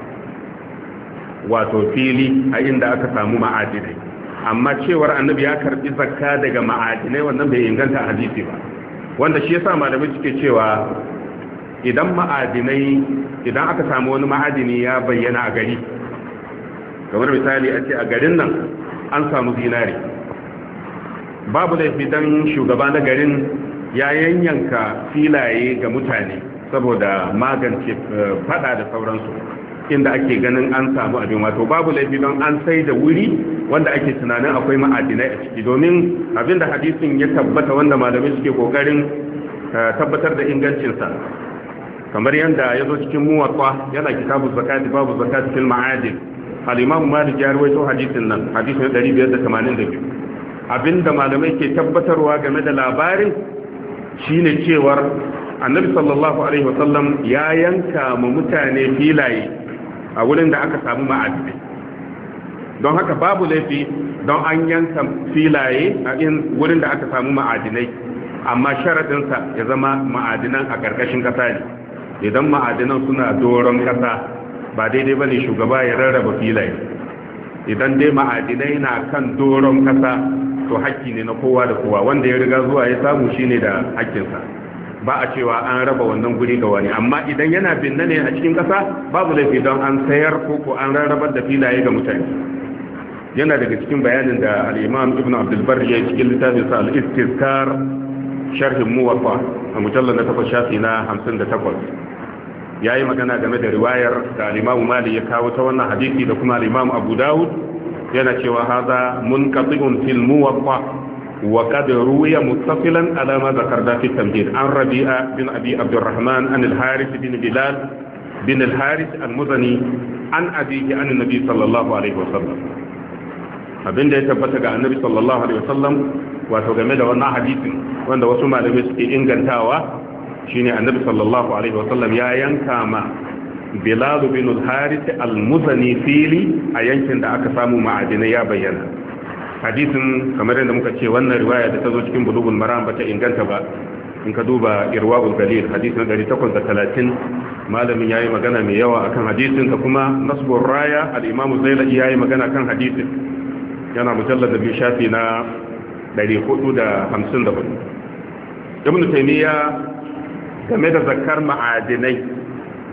wato fili a inda aka samu ma'adinai, amma cewar Annabi ya karbi zakka daga ma'adinai wannan bai inganta a hadisi ba, wanda shi yasa malamai suke cewa idan ma'adinai idan aka samu wani ma'adini ya bayyana a gari, kamar misali a ce a garin nan an samu zinari, babu laifi dan shugaba na garin ya yanyanka filaye ga mutane saboda magance fada da sauransu inda ake ganin an samu abin, wato babu laifi don an sai da wuri wanda ake tunanin akwai ma'adinai a ciki, domin abinda hadisin ya tabbata wanda malamai suke kokarin tabbatar da ingancinsa, kamar yadda ya zo cikin muwatta, yana kitabu zakati babu zakati fil ma'adin, al-Imam Malik ya rawaito hadisin nan, hadisin ɗari biyar da tamanin da biyu. Abinda malamai ke tabbatarwa game da labarin shine cewar Annabi sallallahu alaihi wasallam ya yanka ma mutane filaye a wurin da aka samu ma'adinai, don haka babu laifi don an yanka filaye a wurin da aka samu ma'adinai, amma sharadinsa ya zama ma'adinan a ƙarƙashin ƙasa ne. Idan ma'adinan suna doron ƙasa, ba daidai bane shugaba ya rarraba filaye. Idan dai ma'adinai na kan doron ƙasa, to hakki ne na kowa da kowa, wanda ya riga zuwa ya samu shine da hakkinsa, ba a cewa an raba wannan guri ga wani. Amma idan yana binne ne a cikin ƙasa, babu laifi don an sayar ko ko an rarrabar da filaye ga mutane. Yana daga cikin bayanin da al-Imam Ibn Abdul Barr ya cikin littafin sa al-Istizkar sharhin Muwatta a mujallal na takwas shafi na hamsin da takwas, yayi magana game da riwayar da al-Imam Malik ya kawo ta wannan hadisi da kuma al-Imam Abu Dawud, yana cewa haza munqati'un fil Muwatta wa qad ruwiya muttasilan ala ma zakarna fi tamhid an Rabi'a bin Abi Abdurrahman an al-Harith bin Bilal bin al-Harith al-Muzani an abihi an an-nabi sallallahu alaihi wasallam. Abinda ya tabbata ga annabi sallallahu alaihi wasallam wato game da wannan hadisin wanda wasu malamai suke ingantawa, shine annabi sallallahu alaihi wasallam ya yanka ma Bilal bin al-Harith al-Muzani fili a yankin da aka samu ma'adinai ya bayyana. Hadisin kamar yadda muka ce wannan riwaya da ta zo cikin Bulughul Maram bata inganta ba. In ka duba Irwaul Galil hadisi na ɗari takwas da talatin, malamin yayi magana mai yawa akan hadisin, ka kuma Nasbur Raya al-Imam Zailai yayi magana kan hadisin, yana mujallad da biyu shafi na ɗari hudu da hamsin da hudu. Ibn Taymiyyah game da zakar ma'adinai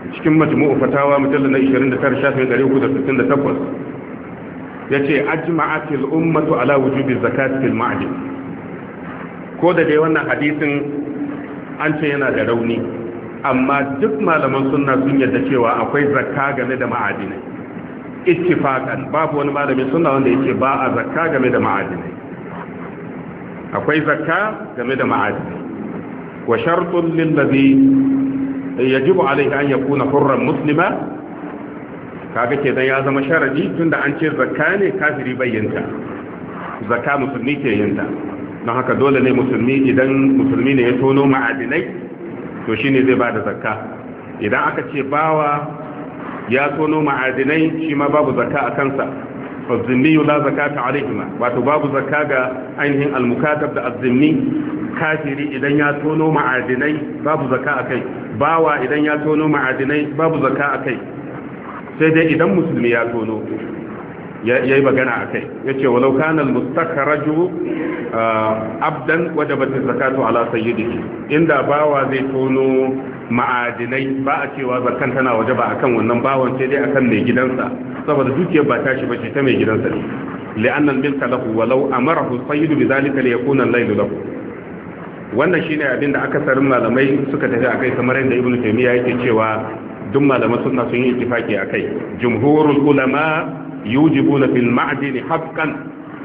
cikin majmu'u fatawa mujallal na ishirin da tara shafin ɗari uku da sittin da takwas yace ajma'atil ummatu ala wujubi zakati fil ma'din. ko da dai wannan hadisin an ce yana da rauni, amma duk malaman sunna sun yarda cewa akwai zakka game da ma'adinai ittifaqan. babu wani malamin sunna wanda yake ba a zakka game da ma'adinai. akwai zakka game da ma'adinai. wa shartun lil ladhi yajibu alayhi an yakuna hurran muslima, kaga ke dan ya zama sharadi tunda an ce zakka ne kafiri bayyanta, zakka musulmi ke yinta. don haka dole ne musulmi, idan musulmi ne ya tono ma'adinai to shine zai bada zakka. idan aka ce bawa ya tono ma'adinai shi ma babu zakka a kansa. az-zimmi la zakata alayhima, wato babu zakka ga ainihin al-mukatab da az-zimmi. kafiri idan ya tono ma'adinai babu zakka akai, bawa idan ya tono ma'adinai babu zakka akai. sai dai idan musulmi ya tono yayi magana akai, yace walau kana al-mustakhraju abdan wajabat az-zakatu ala sayyidihi. inda bawa zai tono ma'adinai ba a cewa zakkan tana wajaba akan wannan bawan, sai dai akan mai gidansa, saboda dukiyar ba tashi bace ta mai gidansa ne. li'anna al-milka lahu walau amarahu sayyidu bidhalika liyakuna al-laylu lahu. wannan shine abinda akasarin malamai suka tafi akai, kamar yadda ibnu taymiya yake cewa duk malaman sunna sun yi ittifaki akai. jumhurul ulama yujibuna fil ma'dini haqqan,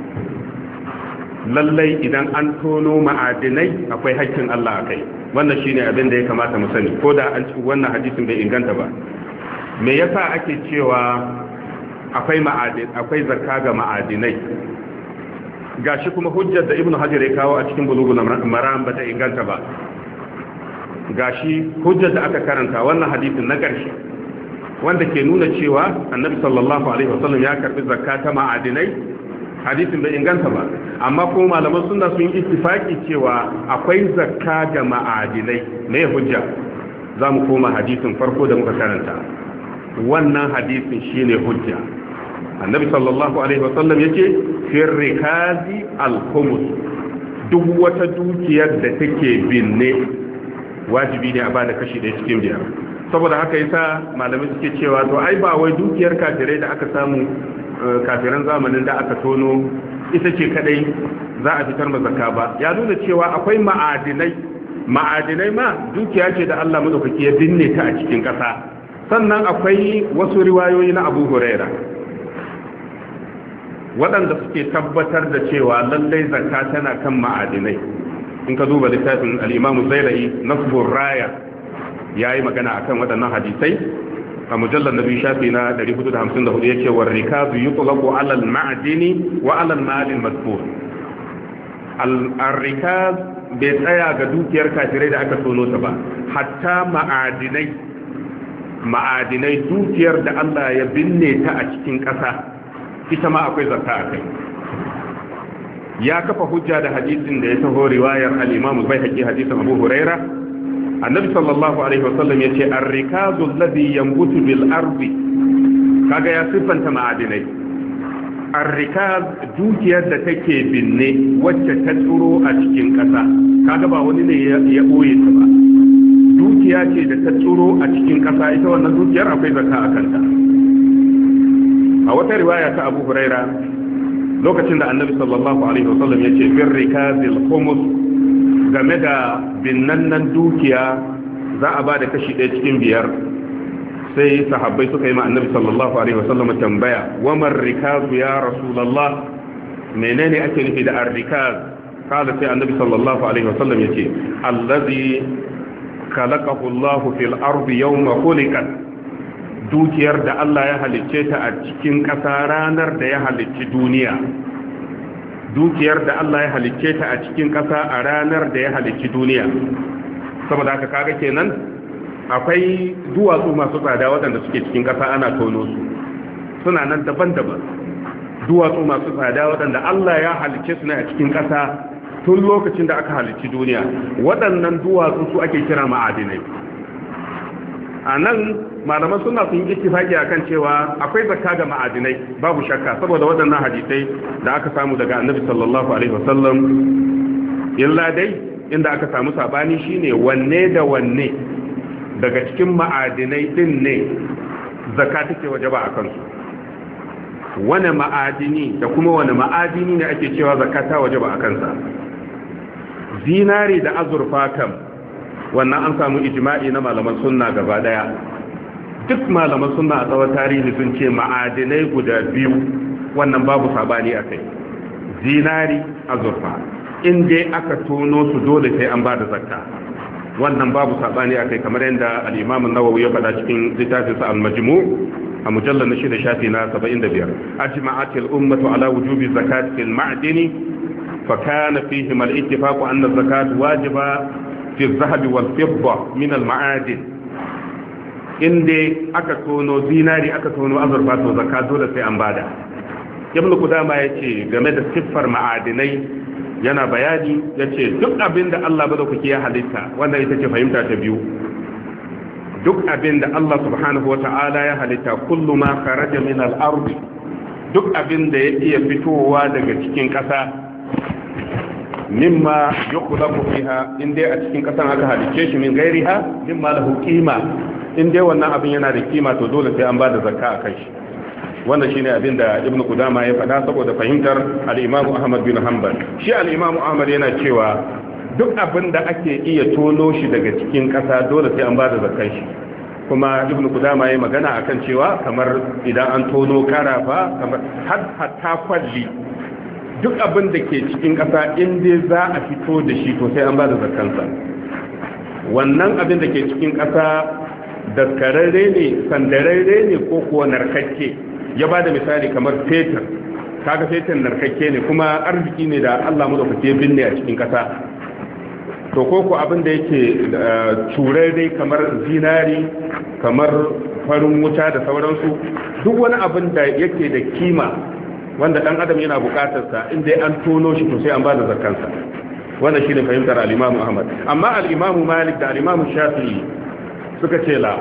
lallai idan an tono ma'adinai akwai haƙƙin Allah akai. wannan shine abin da ya kamata mu sani, ko da an ci wannan hadisin bai inganta ba. me yasa ake cewa akwai ma'adin akwai zakka ga ma'adinai? gashi kuma hujjar da ibnu hajar ya kawo a cikin bulugul maram bata inganta ba. gashi hujjar da aka karanta wannan hadisin na ƙarshe wanda ke nuna cewa annabi sallallahu alaihi wasallam ya karbi zakka ta ma'adinai, hadisin bai inganta ba. amma kuma malaman sunna sun yi ittifaki cewa akwai zakka ga ma'adinai. me hujja? zamu koma hadisin farko da muka karanta. wannan hadisin shine hujja. annabi sallallahu alaihi wasallam yace fi rikazi al-khumus, duk wata dukiyar da take binne wajibi ne a bada kashi ɗaya cikin biyar. saboda haka yasa malamai suke cewa to ai ba wai dukiyar kafirai da aka samu kafiran zamanin da aka tono ita ce kadai za a fitar ma zakka ba. ya nuna cewa akwai ma'adinai. ma'adinai ma dukiya ce da Allah madaukaki ya binne ta a cikin ƙasa. sannan akwai wasu riwayoyi na Abu Huraira waɗanda suke tabbatar da cewa lallai zakka tana kan ma'adinai. in ka duba littafin al-Imam Zailai Nasbur Raya yayi magana akan waɗannan hadisai a mujallar nabi shafi na ɗari hudu da hamsin da hudu yake war rikazu yutlaqu ala al-ma'dini wa ala al-mal al-madfun. al-rikaz bai tsaya ga dukiyar kafirai da aka tono ta ba, hatta ma'adinai ma'adinai dukiyar da Allah ya binne ta a cikin ƙasa ita ma akwai zakka a kai. ya kafa hujja da hadisin da ya taho riwayar al-Imam al-Baihaqi hadisin Abu Huraira. annabi sallallahu alaihi wasallam yace ar-rikazu alladhi yanbutu bil ardi, kaga ya sifanta ma'adinai. ar-rikaz dukiyar da take binne wacce ta tsuro a cikin ƙasa, kaga ba wani ne ya boye ta ba, dukiya ce da ta tsuro a cikin ƙasa. ita wannan dukiyar akwai zakka a kanta. a wata riwaya ta Abu Huraira lokacin da annabi sallallahu alaihi wasallam yace fir rikazil khumus, game da binnannan dukiya za a ba da kashi ɗaya cikin biyar. sai sahabbai suka yi ma annabi sallallahu alaihi wasallam tambaya, wamar rikazu ya rasulullah, menene ake nufi da ar-rikaz? kala sai annabi sallallahu alaihi wasallam yace allazi khalaqahu Allah fil ardi yawma khuliqat, dukiyar da Allah ya halicce ta a cikin ƙasa ranar da ya halicci duniya. dukiyar da Allah ya halicce ta a cikin ƙasa a ranar da ya halicci duniya. saboda haka kaga kenan akwai duwatsu masu tsada waɗanda suke cikin ƙasa ana tono su, suna nan daban-daban. duwatsu masu tsada waɗanda Allah ya halicce su ne a cikin ƙasa tun lokacin da aka halicci duniya. waɗannan duwatsu su ake kira ma'adinai. a nan malaman suna sun yi ittifaki akan cewa akwai zakka ga ma'adinai, babu shakka, saboda waɗannan hadisai da aka samu daga annabi sallallahu alaihi wasallam. illa dai inda aka samu sabani shine wanne da wanne daga cikin ma'adinai din ne zakka take wajaba a kansu. Wani ma'adini da kuma wani ma'adini ne ake cewa zakka ta wajaba a kansa. Zinari da azurfa kam wannan an samu ijma'i na malaman sunna gaba daya. Duk malaman sunna a tsawon tarihi sun ce ma'adinai guda biyu wannan babu sabani a kai. Zinari, azurfa in dai aka tono su dole sai an bada zakka, wannan babu sabani a kai, kamar yadda al-Imam an-Nawawi ya faɗa cikin littafinsa al-Majmu' a mujallal na shida shafi na saba'in da biyar. Ajma'atil ummatu ala wujubi zakati fil ma'dini fa kana fihim al-ittifaq anna az-zakat wajiba fi adh-dhahab wal-fidda min al-ma'adin. Inde aka tono zinari aka tono azurfa to zakka dole sai an bada. Ibn Qudama yace game da siffar ma'adinai yana bayani yace duk abinda Allah madaukaki ya halitta wanda ita ce fahimta ta biyu. Duk abinda Allah subhanahu wata'ala ya halitta kullu ma kharaja min al-ardi, duk abinda ya iya fitowa daga cikin ƙasa, mimma yukhlaqu fiha, inda a cikin ƙasan aka halice shi min gairiha mimma lahu qima, inda wannan abin yana da kima to dole sai an bada zakka akan shi. Wannan shine abin da Ibn Qudama ya faɗa saboda fahimtar al-Imam Ahmad bin Hanbal. Shi al-Imam Ahmad yana cewa duk abin da ake iya tono shi daga cikin ƙasa dole sai an ba da zakkan shi. Kuma Ibn Qudama ya magana akan cewa kamar idan an tono karafa, kamar har hatta kwalli, duk abin da ke cikin ƙasa in dai za a fito da shi to sai an ba da zakkansa. Wannan abin da ke cikin ƙasa daskararre ne, sandararre ne ko kuwa narkakke. Ya ba da misali kamar fetur, kaga fetur narkakke ne kuma arziki ne da Allah madaukake binne a cikin kasa. To koko abin da yake turare kamar zinari, kamar farin wuta da sauransu, duk wani abin da yake da kima wanda dan adam yana bukatar sa inda an tono shi to sai an ba da zakkansa. Wannan shine fahimtar al-Imam Ahmad. Amma al-Imam Malik da al-Imam Shafi'i suka ce la.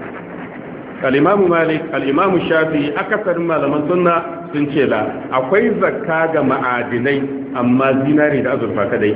Al-Imam Malik, al-Imam Shafi'i, akasarin malaman sunna sun ce la, akwai zakka ga ma'adinai amma zinari da azurfa kadai.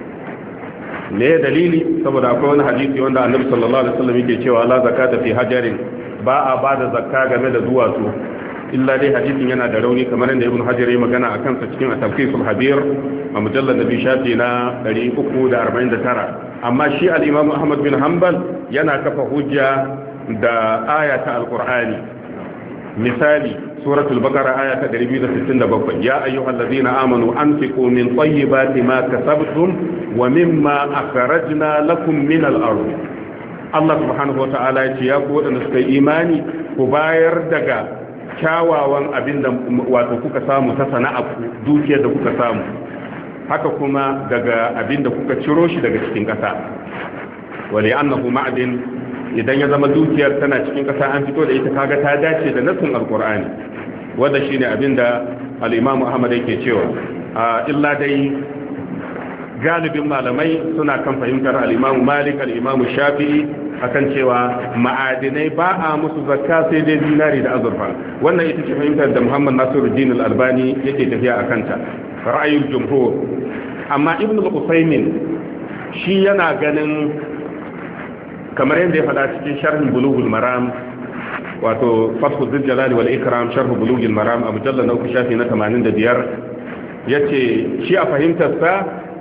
Ne dalili? Saboda akwai wani hadisi wanda Annabi sallallahu alaihi wasallam yake cewa la zakata fi hajarin, ba a bada zakka game da duwatsu. Illa dai hadisin yana da rauni kamar yadda Ibn Hajar ya magana akan sa cikin at-Tafsirul Habir a mujallad nabi shafi na ɗari uku da arba'in da tara. Amma shi al-Imam Ahmad bin Hanbal yana kafa hujja da aya ta alkur'ani. Misali suratul baqara aya ta ɗari biyu da sittin da bakwai, ya ayyuhallazina amanu anfiqu min tayyibati ma kasabtum wa mimma akhrajna lakum min al-ard. Allah subhanahu wa ta'ala ya ce ya ku wadanda suka yi imani ku bayar daga kyawawan abinda wato kuka samu ta sana'a dukiyar da kuka samu, haka kuma daga abinda kuka ciro shi daga cikin ƙasa. wa li'annahu ma'din, idan ya zama dukiyar tana cikin ƙasa an fito da ita kaga ta dace da nassin alkur'ani, wanda shine abinda al-Imam Ahmad yake cewa. Illa dai galibin malamai suna kan fahimtar al-Imam Malik, al-Imam Shafi'i akan cewa ma'adinai ba a musu zakka sai dai dinari da azurfa. Wannan ita ce fahimtar da Muhammad Nasiruddin al-Albani yake tafiya akan ta, ra'ayul jumhur. Amma Ibn al-Usaymin shi yana ganin kamar yadda ya faɗa cikin sharhin Bulughul Maram, wato Fathul Jalali wal Ikram sharh Bulughul Maram a mujallal na uku shafi na tamanin da biyar, yace shi a fahimtar sa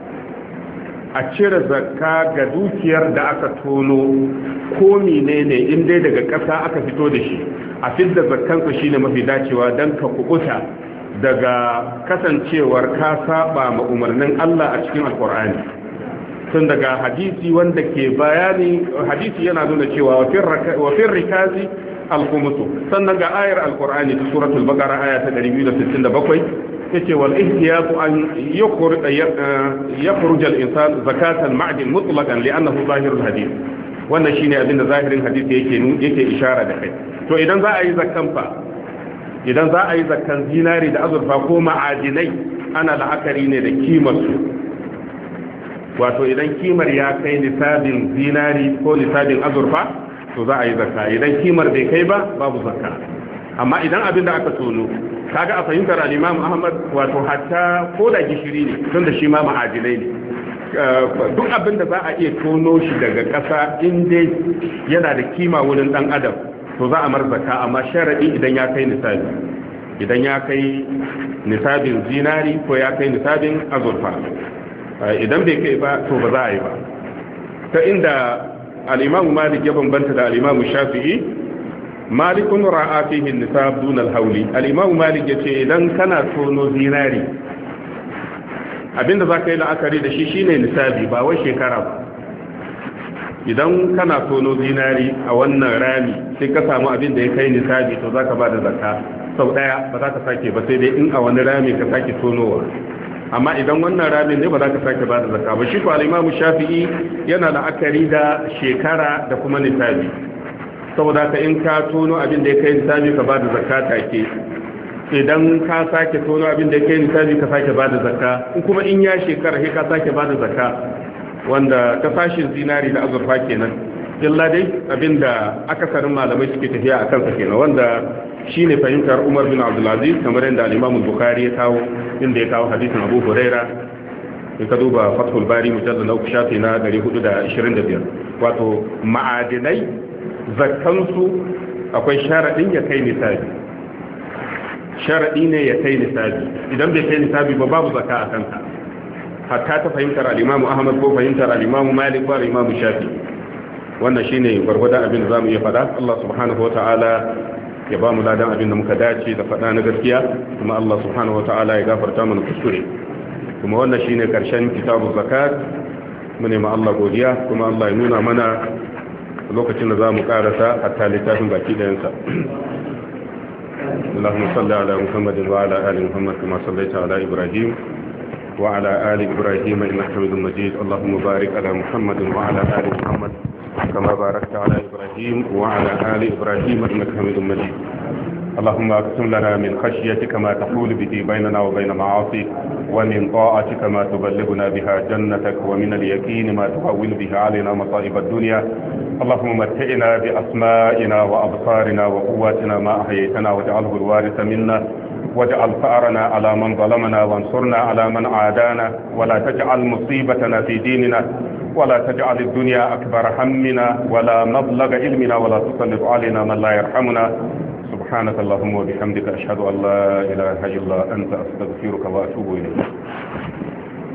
a cire zakka ga dukiyar da aka tono ko menene in dai daga ƙasa aka fito da shi, a fidda zakkansa shine mafi dacewa dan ka kubuta daga kasancewar ka saba ma umarnin Allah a cikin Alƙur'ani. Tun daga hadisi wanda ke bayani, hadisi yana nuna cewa wa fir rikazi al-khumusu, sannan ga ayar Alƙur'ani ta suratul Baqara aya ta ɗari biyu da sittin da bakwai yace wal ihtiyatu an yukhruj yakhruj al-insan zakat al-ma'din mutlaqan li'annahu zahirul hadith. Wannan shine abinda zahirin hadisi yake yake ishara da kai. To idan za a yi zakkan fa, idan za a yi zakkan zinari da azurfa ko ma'adinai, ana la'akari ne da kimar su. Wato idan kimar ya kai nisabin zinari ko nisabin azurfa to za a yi zakka, idan kimar bai kai ba babu zakka. Amma idan abin da aka tono, kaga a fahimtar al-Imam Ahmad wato hatta ko da gishiri ne tunda shi ma ma'adinai ne, duk abin da za a iya tono shi daga ƙasa in dai yana da kima wurin dan adam to za a mar zakka, amma sharadi idan ya kai nisabi idan ya kai nisabin zinari ko ya kai nisabin azurfa. Idan bai kai ba to ba za a yi ba. Ta inda al-Imam Malik ya bambanta da al-Imam Shafi'i, Malikun ra'a fihi nisab dun al-hawli. Al-Imam Malik yace idan kana tono zinari abinda zaka yi la'akari da shi shine nisabi ba wai shekara ba. Idan kana tono zinari a wannan rami sai ka samu abin da ya kai nisabi to zaka ba da zakka sau daya, ba za ka sake ba sai dai in a wani rami ka sake tonowa. Amma idan wannan ramin ne ba za ka sake ba da zakka ba. Shi ko al-Imam Shafi'i yana la'akari da shekara da kuma nisabi, saboda ka in ka tono abin da ya kai nisabi ka ba da zakka take, idan ka sake tono abin da ya kai nisabi ka sake ba da zakka, in kuma in ya shekara sai ka sake ba da zakka, wanda ta fashin zinari da azurfa kenan. illa dai abinda akasarin malamai suke tafiya a kansa kenan, wanda shine fahimtar Umar bin Abdul Aziz, kamar yadda al-Imam Bukhari ya kawo inda ya kawo hadisin Abu Huraira in ka duba Fathul Bari mujallad na uku shafi na ɗari hudu da ashirin da biyar. Wato ma'adinai zakkansu akwai sharadin ya kai nisabi, sharadi ne ya kai nisabi, idan bai kai nisabi ba babu zakka a kanka, hatta ta fahimtar al-Imam Ahmad ko fahimtar al-Imam Malik ko al-Imam Shafi. Wannan shine gwargwadon abin da zamu iya faɗa. Allah subhanahu wataala ya ba mu ladan abin da muka dace da faɗa na gaskiya, kuma Allah subhanahu wataala ya gafarta mana kuskure. Kuma wannan shine karshen kitabu zakat. Mu ne ma Allah godiya, kuma Allah ya nuna mana lokacin da zamu karasa hatta littafin baki dayansa. Allahumma salli ala Muhammad wa ala ali Muhammad kama sallaita ala Ibrahim وعلى آل إبراهيم إنك حميد مجيد. اللهم بارك على محمد وعلى آل محمد كما باركت على إبراهيم وعلى آل إبراهيم إنك حميد مجيد. اللهم اقسم لنا من خشيتك ما تحول به بيننا وبين معاصيك، ومن طاعتك ما تبلغنا بها جنتك، ومن اليقين ما تهون به علينا مصائب الدنيا. اللهم متعنا بأسمائنا وأبصارنا وقواتنا ما أحييتنا، واجعله الوارث منا، واجعل ثأرنا على من ظلمنا، وانصرنا على من عادانا، ولا تجعل مصيبتنا في ديننا، ولا تجعل الدنيا أكبر همنا ولا مبلغ علمنا، ولا تسلط علينا من لا يرحمنا. سبحانك اللهم وبحمدك أشهد أن لا إله إلا أنت أستغفرك وأتوب إليك.